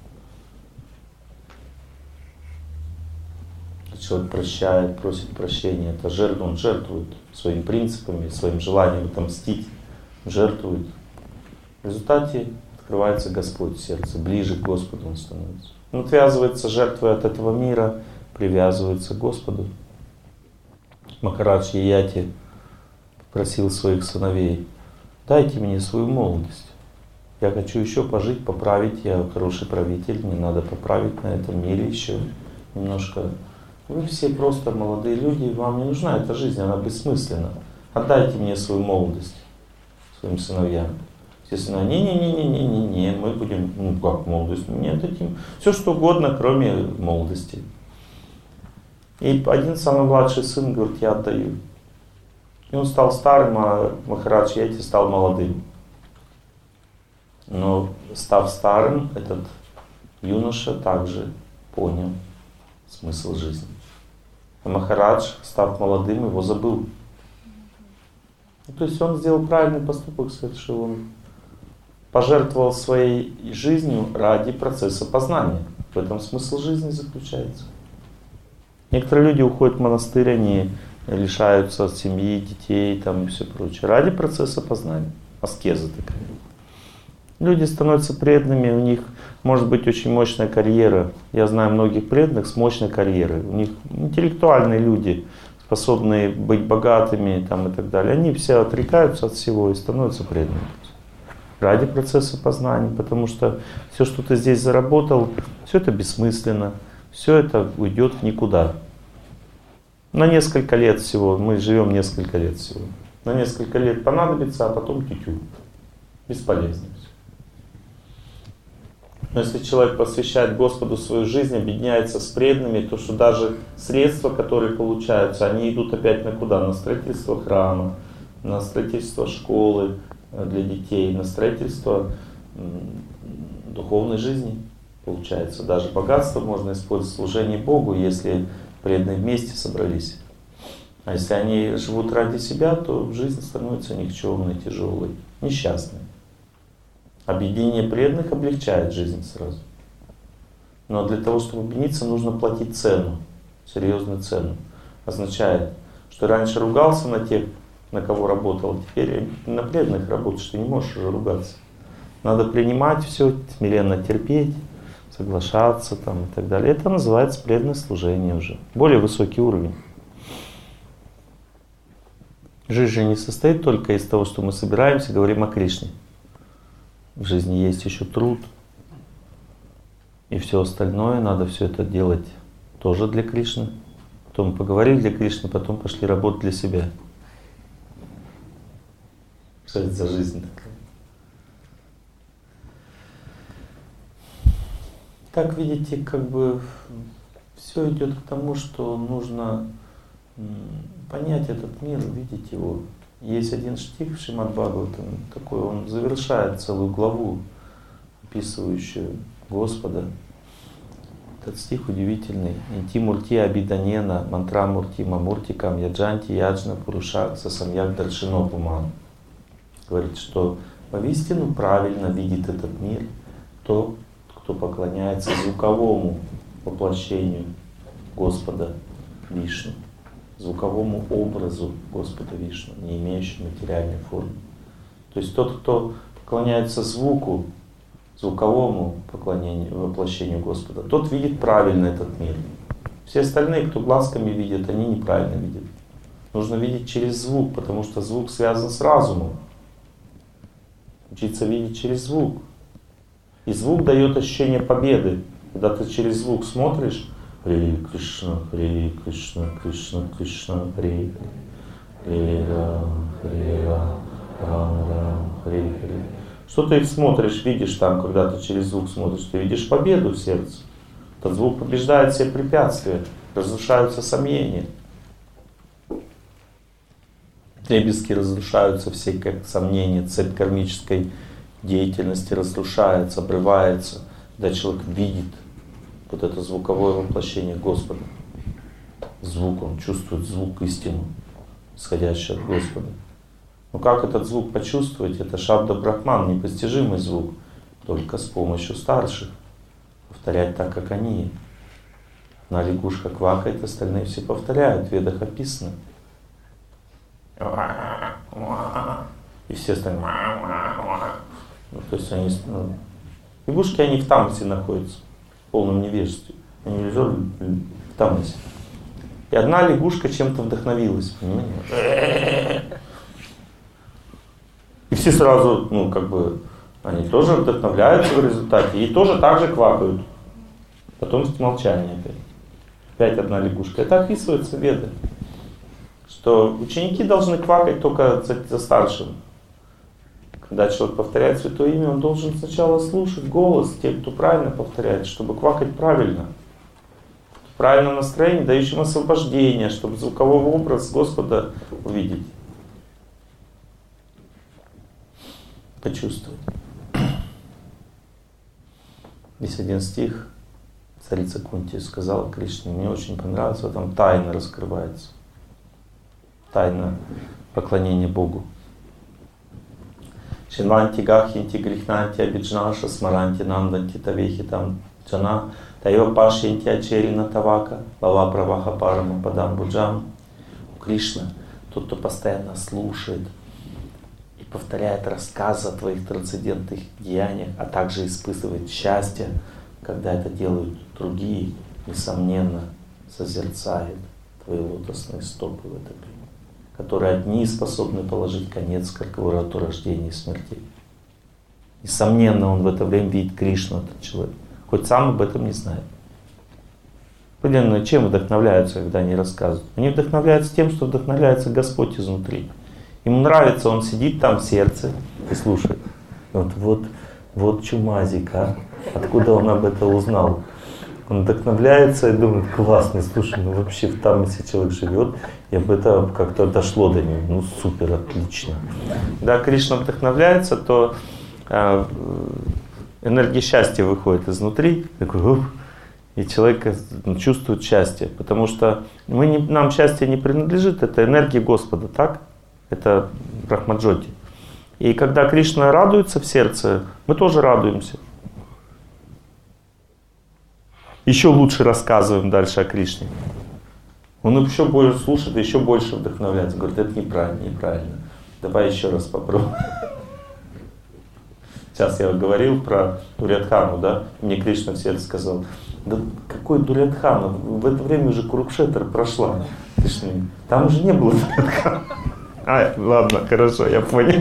Speaker 1: Человек прощает, просит прощения. Это жертва, он жертвует своими принципами, своим желанием отомстить. Жертвует. В результате открывается Господь в сердце. Ближе к Господу он становится. Он отвязывается жертвой от этого мира, привязывается к Господу. Махарадж Яяти просил своих сыновей: дайте мне свою молодость. Я хочу еще пожить, поправить. Я хороший правитель, мне надо поправить на этом мире еще немножко. Вы все просто молодые люди, вам не нужна эта жизнь, она бессмысленна. Отдайте мне свою молодость своим сыновьям. Естественно, не, мы будем, как молодость, мы не отдадим. Все что угодно, кроме молодости. И один самый младший сын говорит, я отдаю. И он стал старым, а Махарадж Яяти стал молодым. Но став старым, этот юноша также понял смысл жизни. А Махарадж, став молодым, его забыл. То есть он сделал правильный поступок, совершил. Он пожертвовал своей жизнью ради процесса познания. В этом смысл жизни заключается. Некоторые люди уходят в монастырь, они лишаются семьи, детей там, и все прочее. Ради процесса познания. Аскеза такая. Люди становятся преданными, у них может быть очень мощная карьера. Я знаю многих преданных с мощной карьерой. У них интеллектуальные люди, способные быть богатыми там, и так далее. Они все отрекаются от всего и становятся преданными. Ради процесса познания, потому что все, что ты здесь заработал, все это бессмысленно, все это уйдет в никуда. На несколько лет всего, мы живем несколько лет всего. На несколько лет понадобится, а потом тю-тю. Бесполезно все. Но если человек посвящает Господу свою жизнь, объединяется с преданными, то что даже средства, которые получаются, они идут опять на куда? На строительство храма, на строительство школы для детей, на строительство духовной жизни. Получается, даже богатство можно использовать в служении Богу, если преданные вместе собрались. А если они живут ради себя, то жизнь становится никчемной, тяжелой, несчастной. Объединение преданных облегчает жизнь сразу. Но для того, чтобы объединиться, нужно платить цену, серьезную цену. Означает, что раньше ругался на тех, на кого работал, теперь на преданных работаешь, ты не можешь уже ругаться. Надо принимать все, смиренно терпеть, соглашаться там, и так далее. Это называется преданное служение уже. Более высокий уровень. Жизнь же не состоит только из того, что мы собираемся, говорим о Кришне. В жизни есть еще труд. И все остальное, надо все это делать тоже для Кришны. Потом поговорили для Кришны, потом пошли работать для себя. Что это за жизнь такая? Так, видите, как бы все идет к тому, что нужно понять этот мир, видеть его. Есть один стих в Шримад Бхагаватам, такой, он завершает целую главу, описывающую Господа. Этот стих удивительный. Инти мурти абиданена, мантра мурти мамуртикам, яджанти яджна пуруша сасамьяк даршинопуман. Говорит, что воистину правильно видит этот мир тот, кто поклоняется звуковому воплощению Господа Вишну, звуковому образу Господа Вишну, не имеющему материальной формы. То есть тот, кто поклоняется звуку, звуковому поклонению, воплощению Господа, тот видит правильно этот мир. Все остальные, кто глазками видит, они неправильно видят. Нужно видеть через звук, потому что звук связан с разумом. Учиться видеть через звук. И звук дает ощущение победы. Когда ты через звук смотришь, Харе Кришна, Кришна, Кришна, Харе Рам, Рам, Харе Харе. Что ты смотришь, видишь там, когда ты через звук смотришь, ты видишь победу в сердце. Этот звук побеждает все препятствия, разрушаются сомнения. Дребезги разрушаются все как сомнения, цепь кармической деятельности разрушается, обрывается, когда человек видит вот это звуковое воплощение Господа. Звук, он чувствует звук истину, исходящий от Господа. Но как этот звук почувствовать? Это шабда брахман, непостижимый звук, только с помощью старших. Повторять так, как они. Одна лягушка квакает, остальные все повторяют, в ведах описано. И все остальные. Ну, то есть они, лягушки, они в тамасе находятся, в полном невежестве. Они лежат в тамасе. И одна лягушка чем-то вдохновилась, понимаете? И все сразу, они тоже вдохновляются в результате, и тоже так же квакают. Потом молчание опять. Опять одна лягушка. Это описывается в Ведах, что ученики должны квакать только за старшим. Когда человек повторяет святое имя, он должен сначала слушать голос тех, кто правильно повторяет, чтобы квакать правильно. В правильном настроении, дающем освобождение, чтобы звуковой образ Господа увидеть. Почувствовать. Здесь один стих, царица Кунти сказала Кришне, мне очень понравился, там тайна раскрывается. Тайна поклонения Богу. Шинванти гахинти грихнанти абиджнаша смаранти нанданти тавехи там джана тайо пашьянти ачерина тавака бава праваха парама падам буджам. Кришна, тот, кто постоянно слушает и повторяет рассказы о твоих трансцендентных деяниях, а также испытывает счастье, когда это делают другие, несомненно, созерцает твои лотосные стопы в этом мире, которые одни способны положить конец круговороту рождения и смерти. Несомненно, он в это время видит Кришну, этот человек, хоть сам об этом не знает. Понятно, чем вдохновляются, когда они рассказывают? Они вдохновляются тем, что вдохновляется Господь изнутри. Ему нравится, он сидит там в сердце и слушает. Вот чумазик, а? Откуда он об этом узнал? Он вдохновляется и думает, классный, слушай, вообще в тамасе человек живет, и об этом как-то дошло до него. Супер, отлично. Когда Кришна вдохновляется, то энергия счастья выходит изнутри, такой, И человек чувствует счастье, потому что нам счастье не принадлежит, это энергия Господа, так? Это Брахмаджоти. И когда Кришна радуется в сердце, мы тоже радуемся. Еще лучше рассказываем дальше о Кришне. Он еще больше слушает, еще больше вдохновляется. Говорит, это неправильно, неправильно. Давай еще раз попробуем. Сейчас я говорил про Дурьодхану, да? Мне Кришна в сердце сказал, да какой Дурьодхана? В это время уже Курукшетр прошла. Кришна, там уже не было Дурьодхана. Ладно, хорошо, я понял.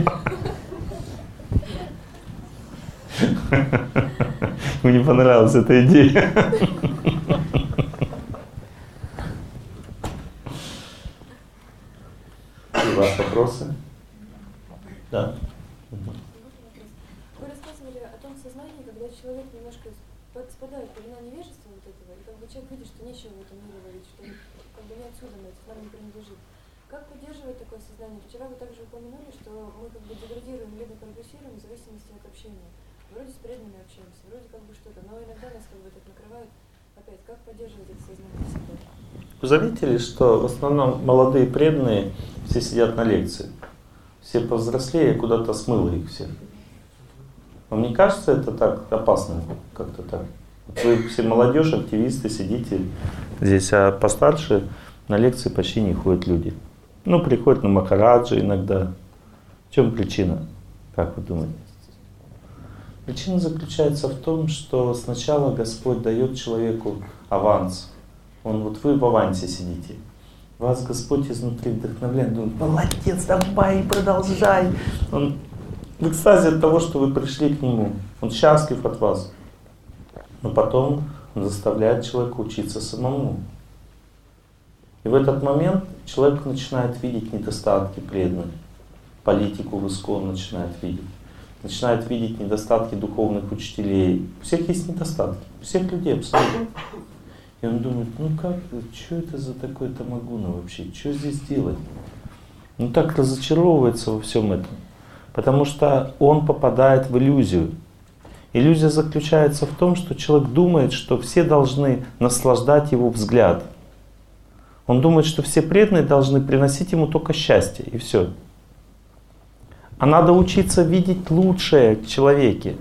Speaker 1: Мне понравилась эта идея. У вас вопросы? Да.
Speaker 2: Вы рассказывали о том сознании, когда человек немножко спадает в пелена невежества вот этого, и как бы человек видит, что нечего в этом мире ловить, что как бы не отсюда, нам не принадлежит. Как поддерживать такое сознание? Вчера вы также упомянули, что мы как бы деградируем, либо прогрессируем в зависимости от общения. Вроде с преданными общаемся, вроде как бы что-то, но иногда нас как бы так накрывает. Опять, как поддерживать это сознание всегда?
Speaker 1: Вы заметили, что в основном молодые преданные все сидят на лекции? Все повзрослее, куда-то смыло их всех. Вам не кажется это так опасно? Как-то так? Вы все молодежь, активисты, сидите здесь, а постарше на лекции почти не ходят люди. Ну, приходят на Махараджи иногда. В чем причина? Как вы думаете? Причина заключается в том, что сначала Господь дает человеку аванс. Вот вы в авансе сидите. Вас Господь изнутри вдохновляет. Думает, молодец, давай, продолжай. Он в экстазе от того, что вы пришли к Нему. Он счастлив от вас. Но потом Он заставляет человека учиться самому. И в этот момент человек начинает видеть недостатки преданных. Политику в ИСККОН начинает видеть. Начинает видеть недостатки духовных учителей. У всех есть недостатки. У всех людей абсолютно. И он думает, что это за такой тамагуна вообще? Что здесь делать? Он так разочаровывается во всем этом. Потому что он попадает в иллюзию. Иллюзия заключается в том, что человек думает, что все должны наслаждать его взгляд. Он думает, что все преданные должны приносить ему только счастье, и все. А надо учиться видеть лучшее в человеке.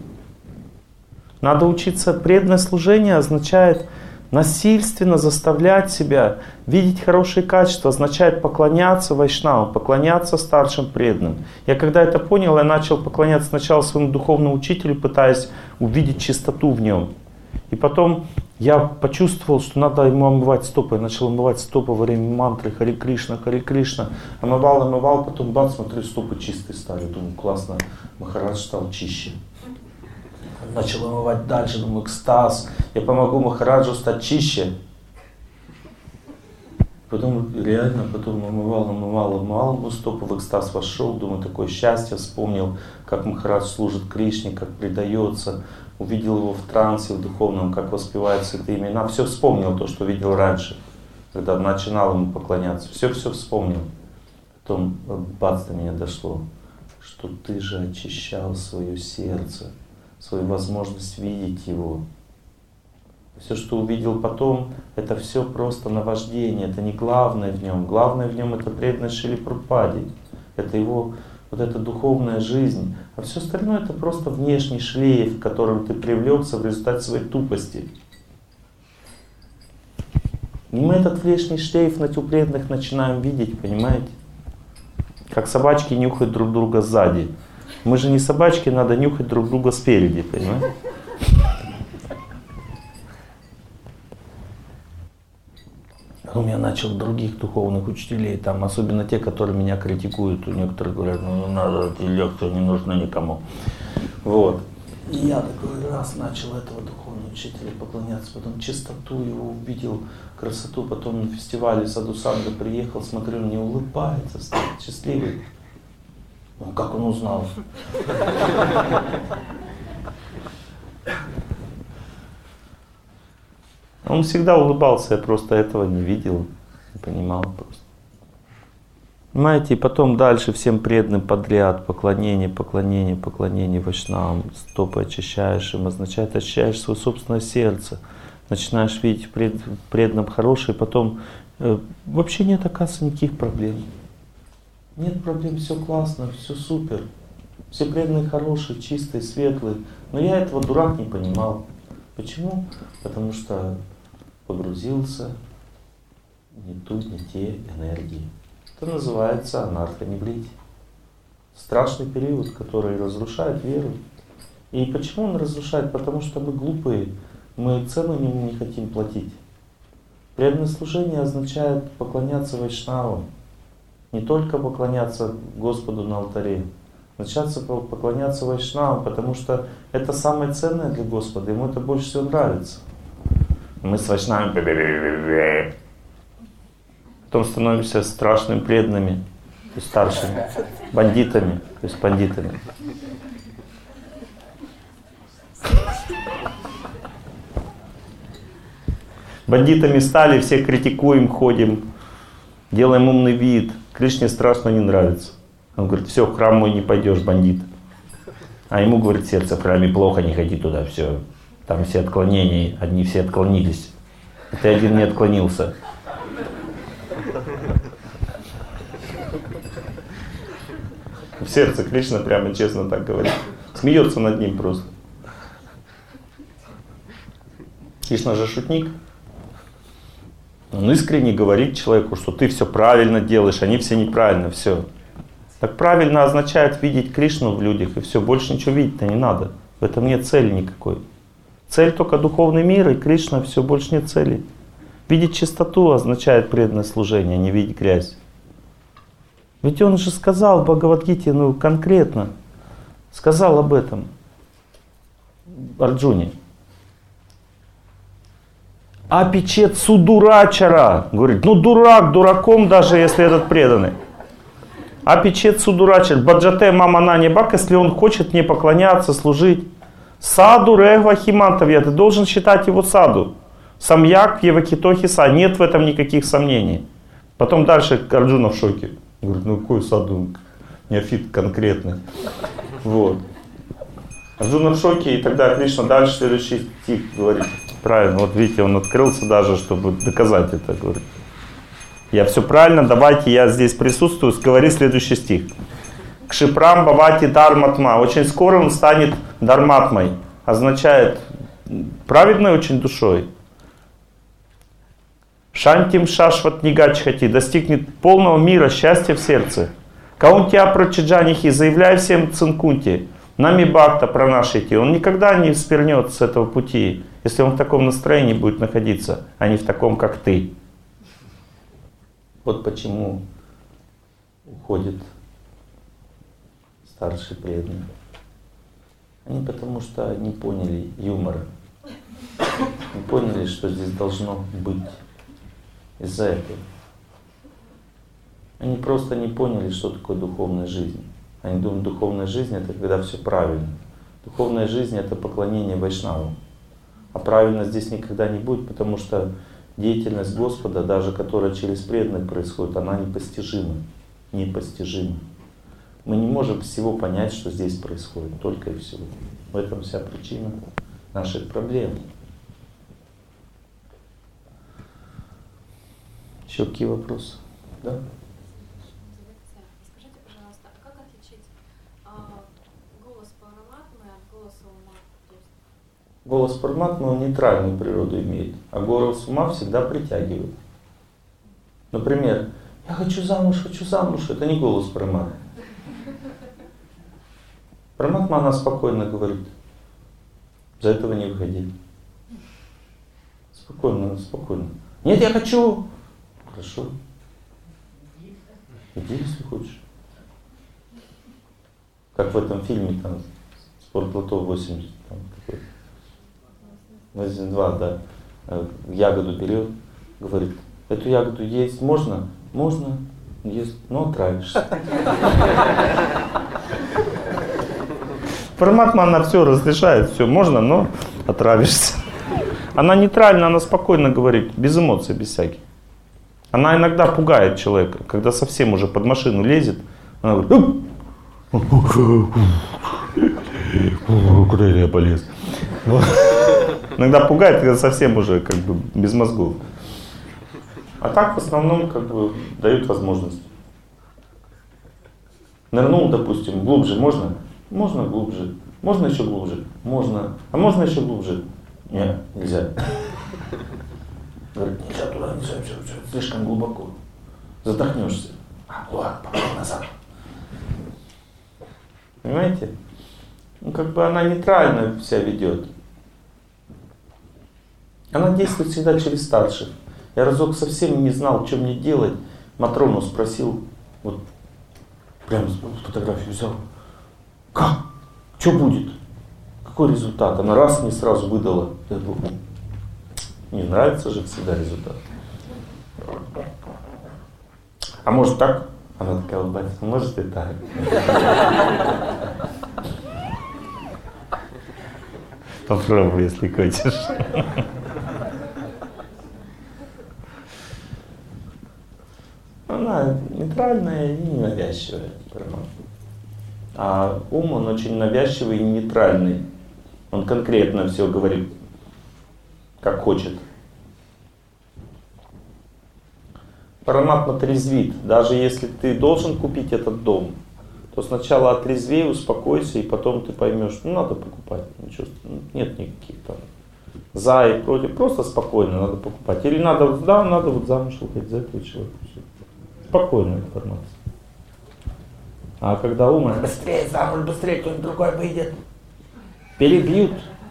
Speaker 1: Надо учиться, преданное служение означает насильственно заставлять себя видеть хорошие качества, означает поклоняться вайшнавам, поклоняться старшим преданным. Я когда это понял, я начал поклоняться сначала своему духовному учителю, пытаясь увидеть чистоту в нем. И потом я почувствовал, что надо ему омывать стопы. Я начал омывать стопы во время мантры Харе Кришна, Харе Кришна. Омывал, потом бац, смотрю, стопы чистые стали. Думаю, классно, Махарадж стал чище. Начал омывать дальше, думаю, экстаз. Я помогу Махараджу стать чище. Потом реально, омывал ему стопы, в экстаз вошел. Думаю, такое счастье, вспомнил, как Махарадж служит Кришне, как предается. Увидел его в трансе, в духовном, как воспевает святые имена. Все вспомнил то, что видел раньше, когда начинал ему поклоняться. Все вспомнил. Потом бац, до меня дошло, что ты же очищал свое сердце, свою возможность видеть его. Все, что увидел потом, это все просто наваждение, это не главное в нем. Главное в нем это преданность Шриле Прабхупаде. Это его вот эта духовная жизнь. А все остальное это просто внешний шлейф, которым ты привлекся в результате своей тупости. И мы этот внешний шлейф на преданных начинаем видеть, понимаете? Как собачки нюхают друг друга сзади. Мы же не собачки, надо нюхать друг друга спереди, понимаете? Потом я начал других духовных учителей, там, особенно те, которые меня критикуют. У некоторых говорят, не надо, эти лекции не нужны никому. Вот. И я такой раз начал этого духовного учителя поклоняться, потом чистоту его увидел, красоту, потом на фестивале Саду-санга приехал, смотрю, он не улыбается, стал счастливый. Как он узнал? Он всегда улыбался, я просто этого не видел, не понимал просто. Понимаете, и потом дальше всем преданным подряд поклонение вайшнавам, стопы очищаешь им, означает очищаешь свое собственное сердце. начинаешь видеть в преданном хорошее, потом вообще нет, оказывается, никаких проблем. Нет проблем, все классно, все супер. Все преданные хорошие, чистые, светлые. Но я этого, дурак, не понимал. Почему? Потому что погрузился не ту, не те энергии. Это называется анарха-нибрити. Страшный период, который разрушает веру. И почему он разрушает? Потому что мы глупые, мы цену ему не хотим платить. Преданное служение означает поклоняться вайшнавам. Не только поклоняться Господу на алтаре. Начаться поклоняться вайшнавам, потому что это самое ценное для Господа, ему это больше всего нравится. Мы с вайшнавами потом становимся страшными преданными, то есть старшими, бандитами, то есть бандитами. Бандитами стали, всех критикуем, ходим, делаем умный вид. Кришне страшно не нравится. Он говорит, все, в храм мой не пойдешь, бандит. А ему, говорит, сердце в храме плохо, не ходи туда, все. Там все отклонения, одни все отклонились. А ты один не отклонился. В сердце Кришна прямо честно так говорит. Смеется над ним просто. Кришна же шутник. Он искренне говорит человеку, что ты все правильно делаешь, они все неправильно, все. Так правильно означает видеть Кришну в людях, и все, больше ничего видеть-то не надо. В этом нет цели никакой. Цель только духовный мир, и Кришна, все, больше нет цели. Видеть чистоту означает преданное служение, а не видеть грязь. Ведь он же сказал в Бхагавад-гите, ну конкретно, сказал об этом Арджуне. Апичет судурачара. Говорит, ну дурак, дураком даже, если этот преданный. Апичет судурачар. Баджате маманани бак, если он хочет мне поклоняться, служить. Саду регва химантавья. Ты должен считать его саду. Самьяк евакитохи са. Нет в этом никаких сомнений. Потом дальше Арджуна в шоке. Говорит, ну какой саду? Неофит конкретный. Вот. Арджуна в шоке, и тогда Кришна дальше следующий стих говорит. Правильно, вот видите, он открылся даже, чтобы доказать это. Говорит. Я все правильно, давайте я здесь присутствую, говори следующий стих. Кшипрам бавати дарматма. Очень скоро он станет дарматмой. Означает праведной очень душой. Шантим шашват нигачхати. Достигнет полного мира, счастья в сердце. Каунтия прочиджанихи. Заявляй всем цинкунти. Нами бхакта пранашити. Он никогда не свернет с этого пути, если он в таком настроении будет находиться, а не в таком, как ты. Вот почему уходит старший преданный. Они потому что не поняли юмора. Не поняли, что здесь должно быть. Из-за этого. Они просто не поняли, что такое духовная жизнь. Они думают, духовная жизнь — это когда все правильно. Духовная жизнь — это поклонение вайшнавам. А правильно здесь никогда не будет, потому что деятельность Господа, даже которая через преданных происходит, она непостижима. Непостижима. Мы не можем всего понять, что здесь происходит, только и всего. В этом вся причина наших проблем. Еще какие вопросы? Да?
Speaker 2: Скажите, пожалуйста, а как отличить голос Параматмы от голоса ума?
Speaker 1: Голос Параматмы, он нейтральную природу имеет, а голос ума всегда притягивает. Например, я хочу замуж, это не голос Параматмы. Параматма, она спокойно говорит, за этого не выходи. Спокойно, спокойно. Нет, я хочу. Хорошо. Иди, если хочешь. Как в этом фильме, там, Спортлото 80, там, такой. 82, да. Ягоду берет, говорит, эту ягоду есть можно? Можно, есть, но отравишься. Параматма, она все разрешает, все можно, но отравишься. Она нейтральна, она спокойно говорит, без эмоций, без всяких. Она иногда пугает человека, когда совсем уже под машину лезет, она говорит, куда я полез? Иногда пугает, когда совсем уже как бы без мозгов. А так в основном как бы дают возможность. Нырнул, допустим, глубже можно? Можно глубже. Можно еще глубже? Можно. А можно еще глубже? Нет, нельзя. Говорит, нельзя туда, нельзя, слишком глубоко. Задохнешься. Ладно, пошел назад. Понимаете? Ну, как бы она нейтрально себя ведет. Она действует всегда через старших. Я разок совсем не знал, что мне делать. Матрону спросил, вот прям фотографию взял. Как? Что будет? Какой результат? Она раз мне сразу выдала. Я думаю, не нравится же всегда результат. А может так? Она такая улыбается, может и так. Попробуй, если хочешь. Она нейтральная и ненавязчивая. А ум, он очень навязчивый и нейтральный. Он конкретно все говорит, как хочет. Параматма трезвит. Даже если ты должен купить этот дом, то сначала отрезвей, успокойся, и потом ты поймешь, ну надо покупать. Ничего, нет никаких там за и против. Просто спокойно надо покупать. Или надо, да, надо вот замуж выходить за этого человека. Все. Спокойная информация. А когда ум, быстрее замуж, быстрее кто-нибудь другой выйдет. Перебьют.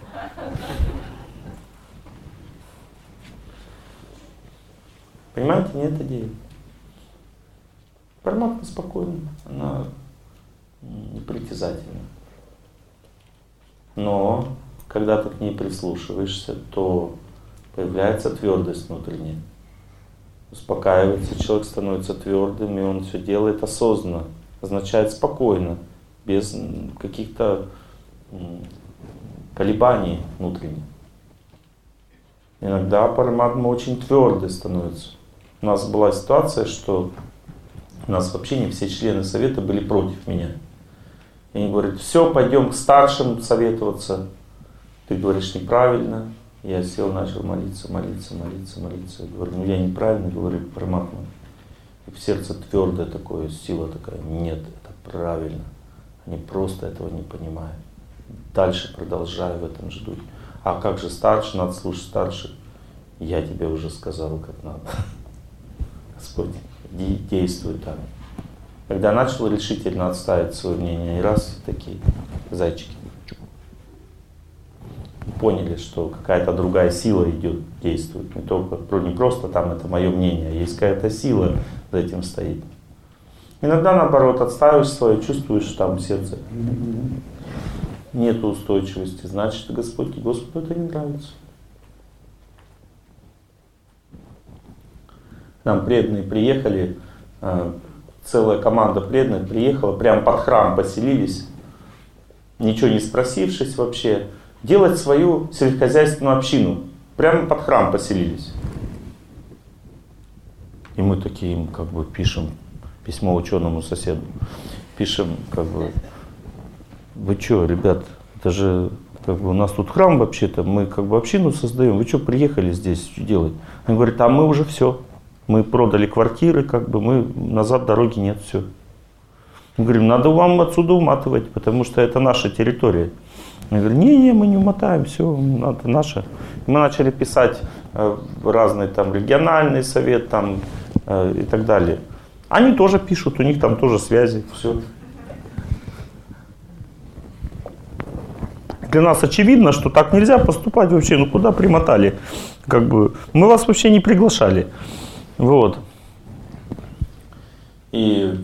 Speaker 1: Понимаете, не это дело. Параматма спокойна, она непритязательна. Но, когда ты к ней прислушиваешься, то появляется твердость внутренняя. Успокаивается, человек становится твердым, и он все делает осознанно. Означает спокойно, без каких-то колебаний внутренних. Иногда параматма очень твердой становится. У нас была ситуация, что у нас вообще не все члены совета были против меня. И они говорят, все, пойдем к старшим советоваться. Ты говоришь неправильно. Я сел, начал молиться. Я говорю, ну я неправильно говорю, параматма. И в сердце твердое такое, сила такая, нет, это правильно. Они просто этого не понимают. Дальше продолжаю в этом же духе. А как же старший, надо слушать старших. Я тебе уже сказал, как надо. Господь, действуй там. Когда начал решительно отставить свое мнение, и раз такие зайчики поняли, что какая-то другая сила идет, действует. Не просто там это мое мнение, а есть какая-то сила за этим стоит. Иногда наоборот отставишь свое, чувствуешь там в сердце. Нет устойчивости, значит Господу это не нравится. Нам преданные приехали, целая команда преданных приехала, прямо под храм поселились, ничего не спросившись вообще, делать свою сельскохозяйственную общину. Прямо под храм поселились. И мы такие им как бы пишем письмо ученому соседу. Пишем как бы, вы что, ребят, это же как бы у нас тут храм вообще-то, мы как бы общину создаем, вы что приехали здесь, что делать? Они говорят, а мы уже все. Мы продали квартиры, как бы мы назад дороги нет, все. Мы говорим, надо вам отсюда уматывать, потому что это наша территория. Я говорю, не, мы не умотаем, все, это наше. Мы начали писать разный там региональный совет там, и так далее. Они тоже пишут, у них там тоже связи, все. Для нас очевидно, что так нельзя поступать вообще, ну куда примотали? Как бы, мы вас вообще не приглашали. Вот. И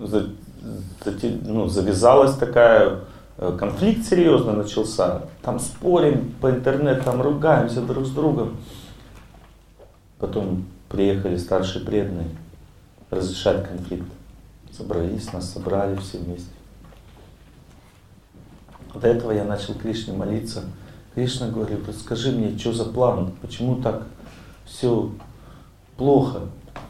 Speaker 1: завязалась такая, конфликт серьезно начался. Там спорим по интернету, там ругаемся друг с другом. Потом приехали старшие преданные разрешать конфликт. Собрались, нас собрали все вместе. До этого я начал Кришне молиться. Кришна говорит, расскажи мне, что за план, почему так все плохо?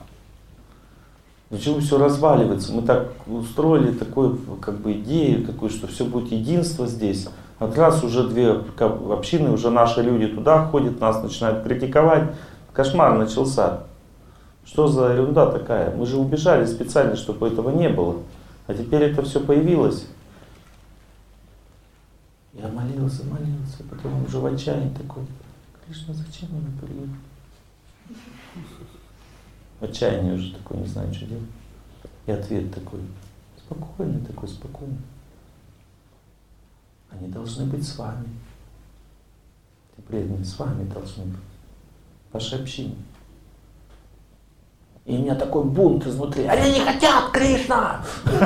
Speaker 1: Почему все разваливается? Мы так устроили такую как бы идею, такую, что все будет единство здесь. Вот раз уже две общины, уже наши люди туда ходят, нас начинают критиковать. Кошмар начался. Что за ерунда такая? Мы же убежали специально, чтобы этого не было. А теперь это все появилось. Я молился, потом уже в отчаянии такой: Кришна, зачем я приехал? В отчаянии уже такой, не знаю, что делать. И ответ такой, спокойный. Они должны быть с вами. Эти преданные с вами должны быть. Вашей общине. И у меня такой бунт изнутри. Они не хотят, Кришна!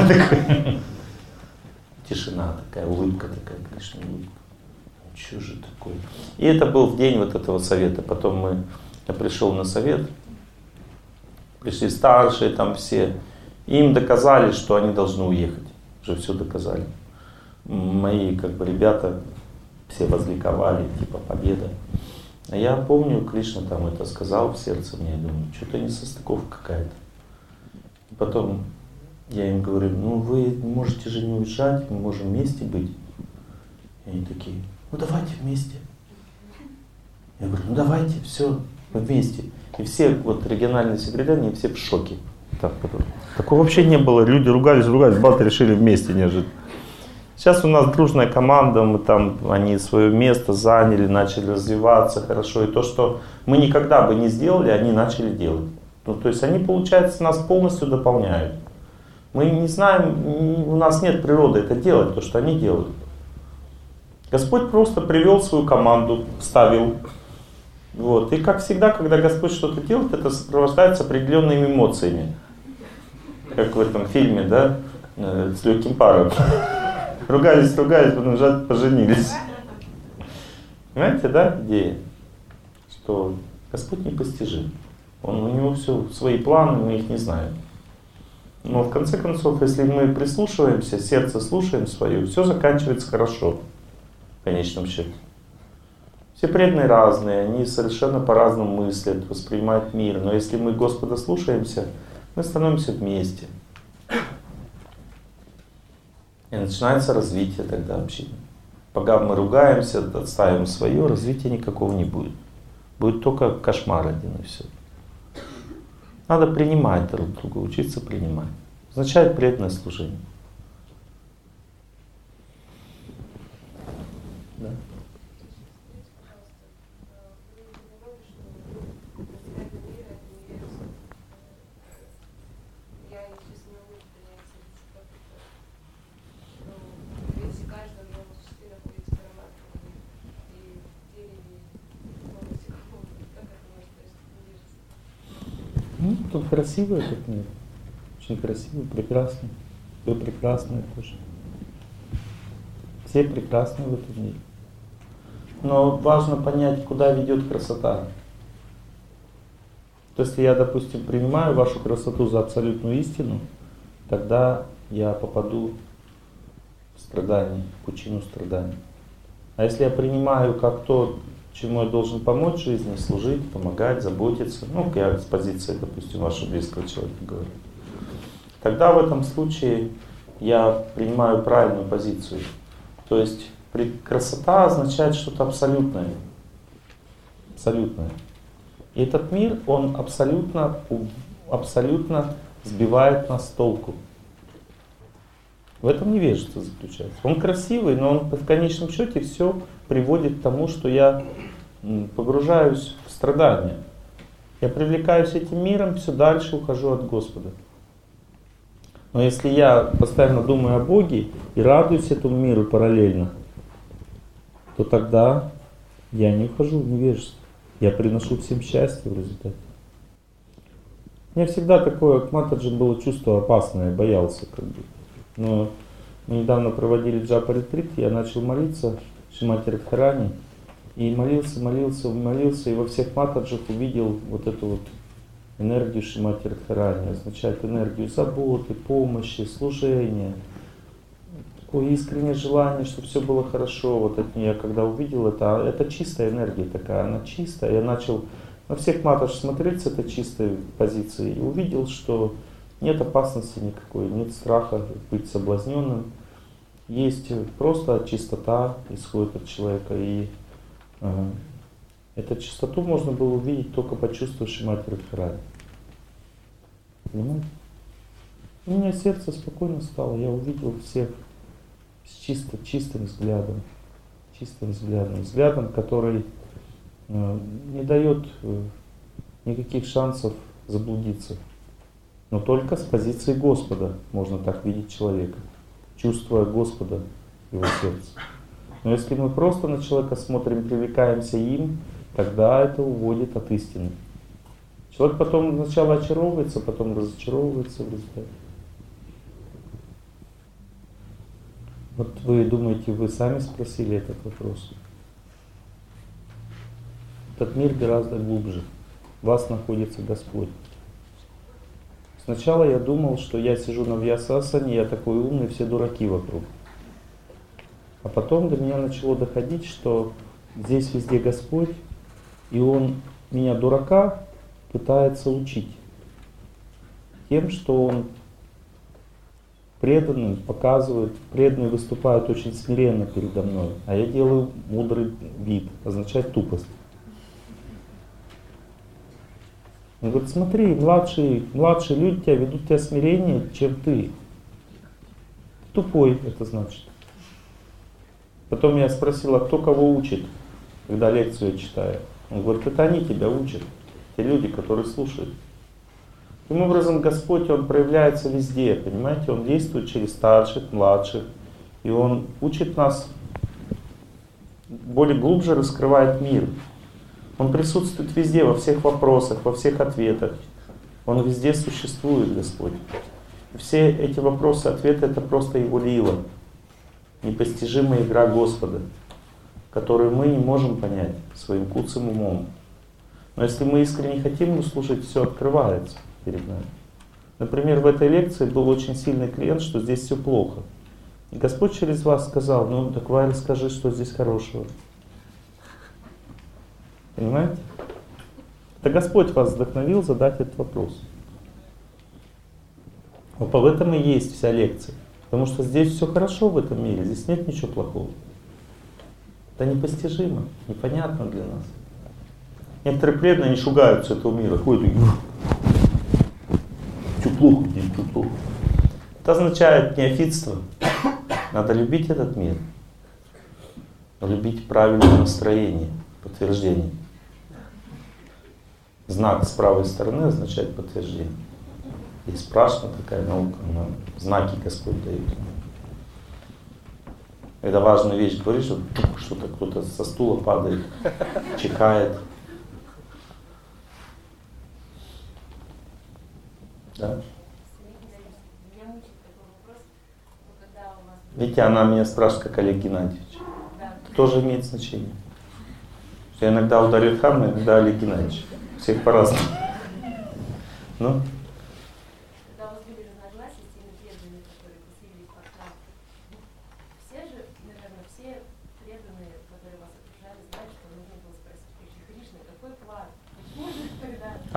Speaker 1: Тишина такая, улыбка такая, Кришна, улыбка. Что же такое? И это был в день вот этого совета. Потом я пришел на совет. Пришли старшие там все. Им доказали, что они должны уехать. Уже все доказали. Мои ребята все возликовали, типа победа. А я помню, Кришна там это сказал в сердце мне, я думаю, что-то несостыковка какая-то. И потом я им говорю, вы можете же не уезжать, мы можем вместе быть. И они такие, давайте вместе. Я говорю, давайте, все, мы вместе. И все, региональные секретари, они все в шоке. Такого вообще не было, люди ругались, бат, решили вместе неожиданно. Сейчас у нас дружная команда, они свое место заняли, начали развиваться хорошо. И то, что мы никогда бы не сделали, они начали делать. То есть они, получается, нас полностью дополняют. Мы не знаем, у нас нет природы это делать, то, что они делают. Господь просто привел свою команду, вставил. И как всегда, когда Господь что-то делает, это сопровождается определенными эмоциями. Как в этом фильме, да, с легким паром. Ругались, потом поженились. Понимаете, да, идея? Что Господь непостижим. У него все свои планы, мы их не знаем. Но в конце концов, если мы прислушиваемся, сердце слушаем свое, все заканчивается хорошо, в конечном счете. Все преданные разные, они совершенно по-разному мыслят, воспринимают мир. Но если мы Господа слушаемся, мы становимся вместе. И начинается развитие тогда общины. Пока мы ругаемся, отставим свое, развития никакого не будет. Будет только кошмар один и все. Надо принимать друг друга, учиться принимать. Означает преданное служение. Да. Тут красивый этот мир. Очень красивый, прекрасный. Вы прекрасные тоже. Все прекрасны в этом мире. Но важно понять, куда ведет красота. То есть, если я, допустим, принимаю вашу красоту за абсолютную истину, тогда я попаду в страдание, в пучину страданий. А если я принимаю как то, чему я должен помочь в жизни, служить, помогать, заботиться, я с позиции, допустим, вашего близкого человека говорю, тогда в этом случае я принимаю правильную позицию. То есть красота означает что-то абсолютное. Абсолютное. И этот мир, он абсолютно сбивает нас с толку. В этом невежество заключается. Он красивый, но он в конечном счете все приводит к тому, что я погружаюсь в страдания. Я привлекаюсь этим миром, все дальше ухожу от Господа. Но если я постоянно думаю о Боге и радуюсь этому миру параллельно, то тогда я не ухожу в невежество. Я приношу всем счастье в результате. У меня всегда такое, к Матаджи было чувство опасное, я боялся Но мы недавно проводили джапа-ретрит, я начал молиться Шримати Радхарани. И молился, и во всех Матаджах увидел эту энергию Шримати Радхарани. Означает энергию заботы, помощи, служения. Такое искреннее желание, чтобы все было хорошо. От нее, когда увидел это чистая энергия такая, она чистая. Я начал на всех Матадж смотреть с этой чистой позиции и увидел, что нет опасности никакой, нет страха быть соблазненным. есть просто чистота исходит от человека, и эту чистоту можно было увидеть только почувствовавши Матерь в храме. Понимаете? У меня сердце спокойно стало, я увидел всех с чистым взглядом, взглядом, который не дает никаких шансов заблудиться. Но только с позиции Господа можно так видеть человека, чувствуя Господа в его сердце. Но если мы просто на человека смотрим, привлекаемся им, тогда это уводит от истины. Человек потом сначала очаровывается, потом разочаровывается в результате. Вот вы думаете, вы сами спросили этот вопрос? Этот мир гораздо глубже. В вас находится Господь. Сначала я думал, что я сижу на вьясасане, я такой умный, все дураки вокруг. А потом до меня начало доходить, что здесь везде Господь, и Он меня, дурака, пытается учить тем, что Он преданным показывает, преданные выступают очень смиренно передо мной, а я делаю мудрый вид, означает тупость. Он говорит, смотри, младшие люди ведут тебя смирение, чем ты. Тупой это значит. Потом я спросил, а кто кого учит, когда лекцию я читаю. Он говорит, это они тебя учат, те люди, которые слушают. Таким образом, Господь, Он проявляется везде, понимаете? Он действует через старших, младших. И Он учит нас, более глубже раскрывает мир. Он присутствует везде, во всех вопросах, во всех ответах. Он везде существует, Господь. Все эти вопросы, ответы — это просто Его лила. Непостижимая игра Господа, которую мы не можем понять своим куцым умом. Но если мы искренне хотим слушать, все открывается перед нами. Например, в этой лекции был очень сильный клиент, что здесь все плохо. И Господь через вас сказал, ну так Варя, скажи, что здесь хорошего. Понимаете? Это Господь вас вдохновил задать этот вопрос. Вот в этом и есть вся лекция. Потому что здесь все хорошо в этом мире, здесь нет ничего плохого. Это непостижимо, непонятно для нас. Некоторые преданные не шугаются этого мира, ходят и что плохо, что плохо. Это означает неофитство. Надо любить этот мир. Любить правильное настроение, подтверждение. Знак с правой стороны означает подтверждение. Есть Прашна, такая наука, но знаки Господь дает. Когда важную вещь говоришь, что-то кто-то со стула падает, чихает. Да? Видите, она меня спрашивает, как Олег Геннадьевич. Это тоже имеет значение. Я иногда ударил Хан, иногда Олег Геннадьевич. Всех по-разному. Ну?
Speaker 3: Когда у вас были разногласия с теми преданными, которые поселились под храмом, все же, наверное, все преданные, которые вас окружали, знали, что нужно было спросить Кришны, какой план? Почему же тогда?
Speaker 1: А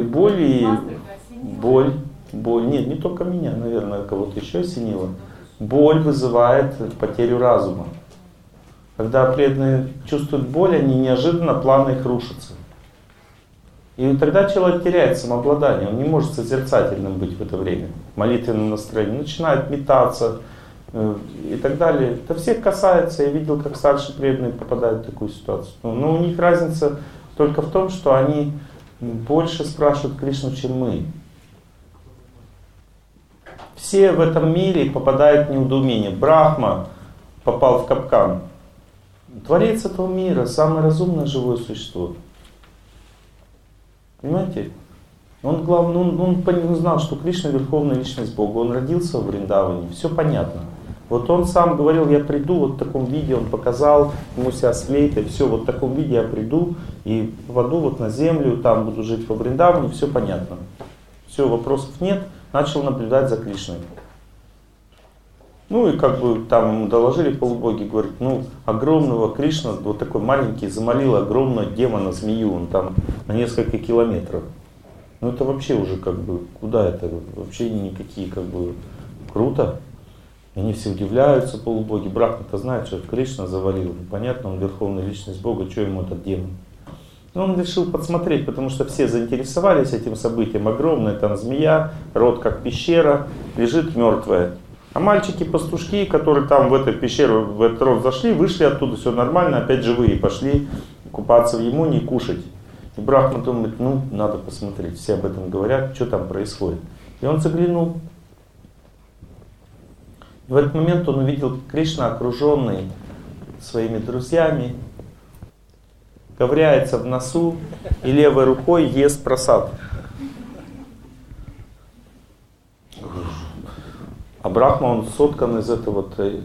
Speaker 1: боль. Нет, не только меня, наверное, кого-то еще осенило. Боль вызывает потерю разума. Когда преданные чувствуют боль, они неожиданно планы их рушатся. И тогда человек теряет самообладание, он не может созерцательным быть в это время, молитвенным настроением, начинает метаться и так далее. Это всех касается, я видел, как старшие преданные попадают в такую ситуацию. Но у них разница только в том, что они больше спрашивают Кришну, чем мы. Все в этом мире попадают в неудоумение. Брахма попал в капкан. Творец этого мира, самое разумное живое существо. Понимаете? Он знал, что Кришна — верховная личность Бога. Он родился в Вриндаване, все понятно. Вот он сам говорил, я приду вот в таком виде, он показал ему себя с флейтой, все, вот в таком виде я приду и попаду вот на землю, там буду жить во Вриндаване, все понятно. Все, вопросов нет, начал наблюдать за Кришной. Ну и как бы там ему доложили полубоги, говорят, ну огромного Кришна, вот такой маленький, замолил огромного демона, змею, он там на несколько километров. Ну это вообще уже как бы, куда это, вообще никакие как бы, круто. И они все удивляются, полубоги. Брахма-то знает, что Кришна завалил. Понятно, он верховная личность Бога, что ему этот демон? Но он решил подсмотреть, потому что все заинтересовались этим событием. Огромная там змея, рот как пещера, лежит мертвая. А мальчики-пастушки, которые там в эту пещеру, в этот рот зашли, вышли оттуда, все нормально, опять живые, пошли купаться в Ямуне и кушать. И Брахма думает, ну, надо посмотреть, все об этом говорят, что там происходит. И он заглянул. И в этот момент он увидел Кришна, окруженный своими друзьями, ковыряется в носу и левой рукой ест прасад. А Брахма, он соткан из этого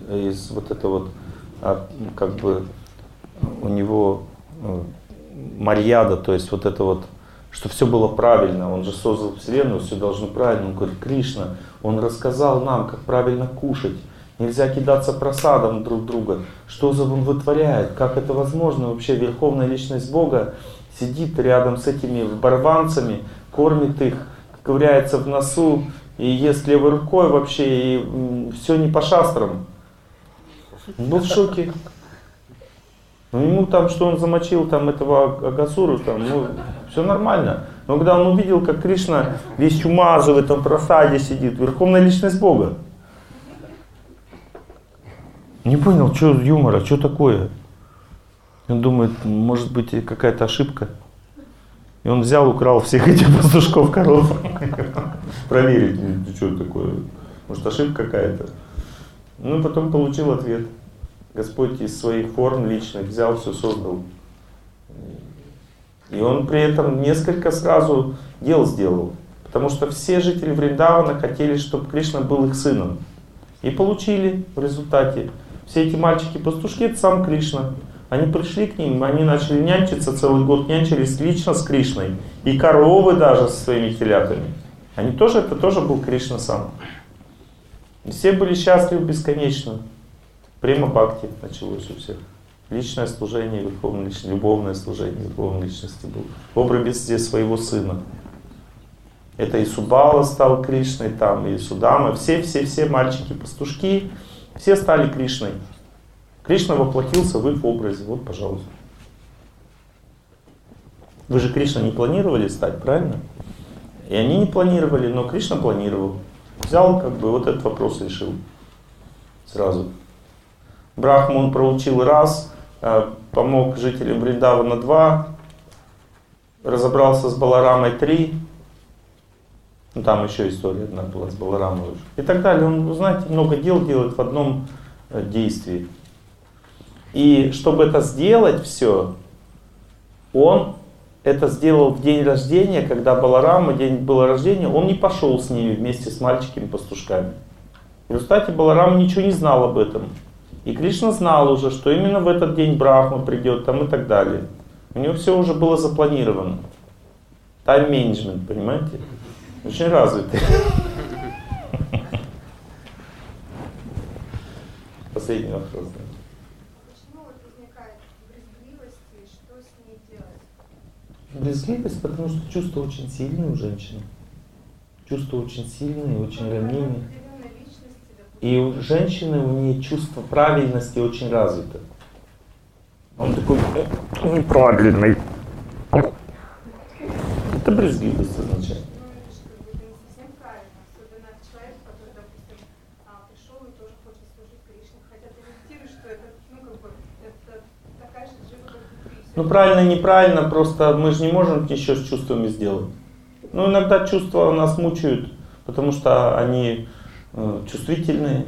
Speaker 1: как бы у него марьяда, то есть вот это вот, что все было правильно, он же создал Вселенную, все должно правильно. Он говорит, Кришна, он рассказал нам, как правильно кушать. Нельзя кидаться просадом друг друга. Что за он вытворяет? Как это возможно? Вообще Верховная Личность Бога сидит рядом с этими барванцами, кормит их, ковыряется в носу и ест левой рукой вообще, и все не по шастрам. Он был в шоке. Ну ему там, что он замочил там этого Агасуру, там, ну, все нормально. Но когда он увидел, как Кришна весь чумазый в этом просаде сидит, Верховная Личность Бога, не понял, что юмора, что такое. Он думает, может быть, какая-то ошибка. И он взял, украл всех этих пастушков коров. Проверить, что такое. Может, ошибка какая-то. Ну, потом получил ответ. Господь из своих форм личных взял, все создал. И он при этом несколько сразу дел сделал. Потому что все жители Вриндавана хотели, чтобы Кришна был их сыном. И получили в результате. Все эти мальчики-пастушки, это сам Кришна. Они пришли к ним, они начали нянчиться, целый год нянчились лично с Кришной. И коровы даже со своими телятами. Это тоже был Кришна сам. И все были счастливы бесконечно. Према бхакти началось у всех. Личное служение Верховной Личности, любовное служение Верховной Личности было. В образе своего сына. Это и Субала стал Кришной, там и Судама. Все мальчики-пастушки, все стали Кришной. Кришна воплотился в их образе. Вот, пожалуйста. Вы же Кришна не планировали стать, правильно? И они не планировали, но Кришна планировал. Взял, как бы, вот этот вопрос решил. Сразу. Брахму он проучил раз, помог жителям Вриндавана 2, разобрался с Баларамой 3. Ну, там еще история одна была с Баларамой уже. И так далее. Он, вы знаете, много дел делает в одном действии. И чтобы это сделать все, он это сделал в день рождения, когда Баларама, день было рождения, он не пошел с ними вместе с мальчиками-пастушками. В результате Баларама ничего не знал об этом. И Кришна знал уже, что именно в этот день Брахма придет там и так далее. У него все уже было запланировано. Тайм-менеджмент, понимаете? Очень развитый. Последний вопрос.
Speaker 2: Почему вот возникает брезгливость и что с ней делать?
Speaker 1: Брезгливость, потому что чувства очень сильные у женщины. Чувства очень сильные, очень ранимые. И у женщины, у нее чувство правильности очень развито. Он такой неправильный. Это брезгливость означает. Ну правильно, неправильно, просто мы же не можем ничего с чувствами сделать. Ну иногда чувства нас мучают, потому что они чувствительные.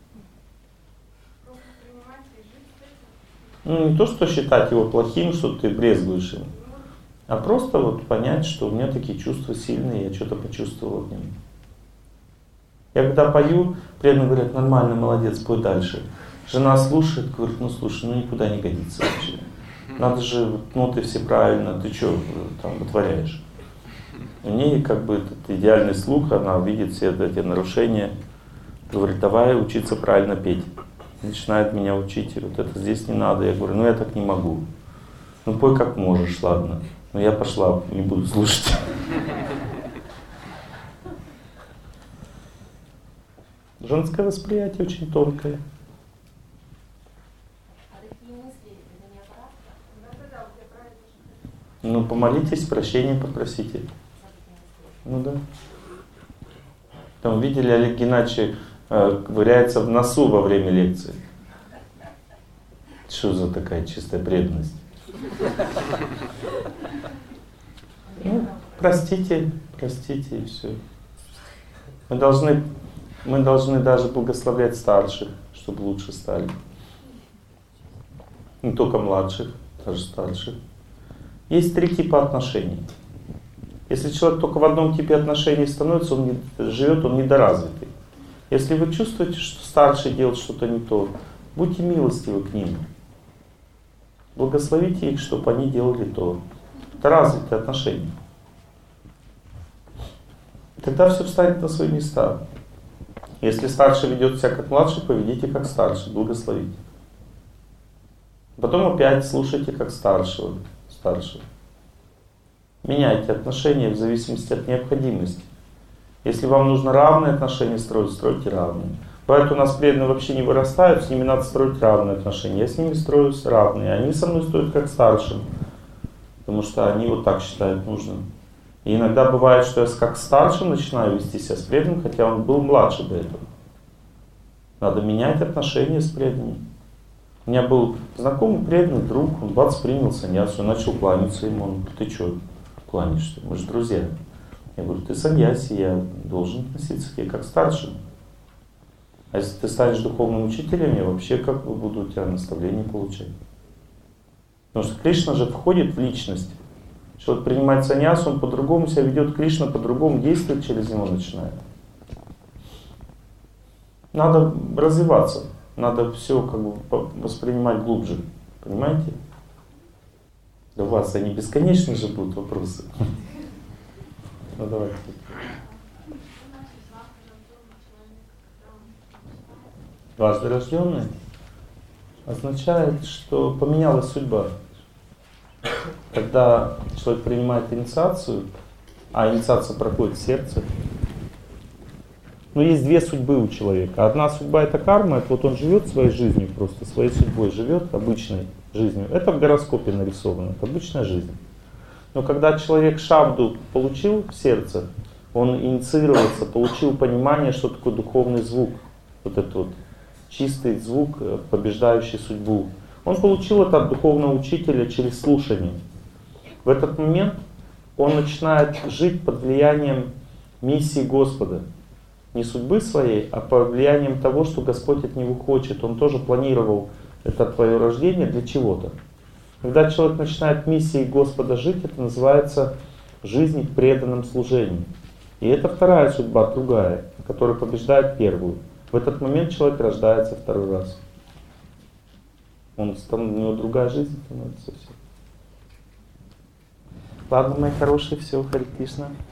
Speaker 1: Ну не то, что считать его плохим, что ты брезгуешь им, а просто вот понять, что у меня такие чувства сильные, я что-то почувствовал в нем. Я когда пою, преданные говорят, нормально, молодец, пой дальше. Жена слушает, говорит, ну слушай, ну никуда не годится вообще. Надо же, ноты все правильно, ты что там вытворяешь? У нее как бы этот идеальный слух, она видит все эти нарушения, говорит, давай учиться правильно петь. Начинает меня учить, и вот это здесь не надо. Я говорю, ну я так не могу. Ну пой как можешь, ладно. Но я пошла, не буду слушать. Женское восприятие очень тонкое.
Speaker 3: А такие мысли, это не аппарат?
Speaker 2: Да-да-да, вот я про это тоже.
Speaker 1: Ну, помолитесь, прощения попросите. Ну да. Там видели, Олег Геннадьевич ковыряется в носу во время лекции. Что за такая чистая преданность? Ну, простите и все. Мы должны даже благословлять старших, чтобы лучше стали. Не только младших, даже старших. Есть 3 типа отношений. Если человек только в одном типе отношений становится, он живет, он недоразвитый. Если вы чувствуете, что старший делает что-то не то, будьте милостивы к ним. Благословите их, чтобы они делали то. Это развитые отношения. Тогда все встанет на свои места. Если старший ведет себя как младший, поведите как старший, благословите. Потом опять слушайте как старшего. Меняйте отношения в зависимости от необходимости. Если вам нужно равные отношения строить, стройте равные. Бывает, у нас преданные вообще не вырастают, с ними надо строить равные отношения. Я с ними строю равные. Они со мной строят как старшим. Потому что они вот так считают нужным. И иногда бывает, что я как старшим начинаю вести себя с преданным, хотя он был младше до этого. Надо менять отношения с преданным. У меня был знакомый преданный друг, он принял саньясу, начал кланяться ему. Он говорит: ты что кланяешься? Мы же друзья. Я говорю: ты саньяси, я должен относиться к тебе как к старшему. А если ты станешь духовным учителем, я вообще как бы буду у тебя наставление получать. Потому что Кришна же входит в личность. Человек принимает саньясу, он по-другому себя ведет, Кришна по-другому действует через него начинает. Надо развиваться, надо все как бы воспринимать глубже. Понимаете? Да у вас они бесконечные же будут вопросы. Ну давайте. Дважды рожденный означает, что поменялась судьба. Когда человек принимает инициацию, а инициация проходит в сердце, но есть 2 судьбы у человека. Одна судьба — это карма, это вот он живет своей жизнью, просто своей судьбой живет, обычной жизнью. Это в гороскопе нарисовано, это обычная жизнь. Но когда человек шабду получил в сердце, он инициировался, получил понимание, что такое духовный звук, вот этот вот чистый звук, побеждающий судьбу. Он получил это от духовного учителя через слушание. В этот момент он начинает жить под влиянием миссии Господа. Не судьбы своей, а под влиянием того, что Господь от него хочет. Он тоже планировал это твое рождение для чего-то. Когда человек начинает миссией Господа жить, это называется жизнь в преданном служении. И это вторая судьба, другая, которая побеждает первую. В этот момент человек рождается 2-й раз. У него другая жизнь становится. Ладно, мои хорошие, все, Харе Кришна.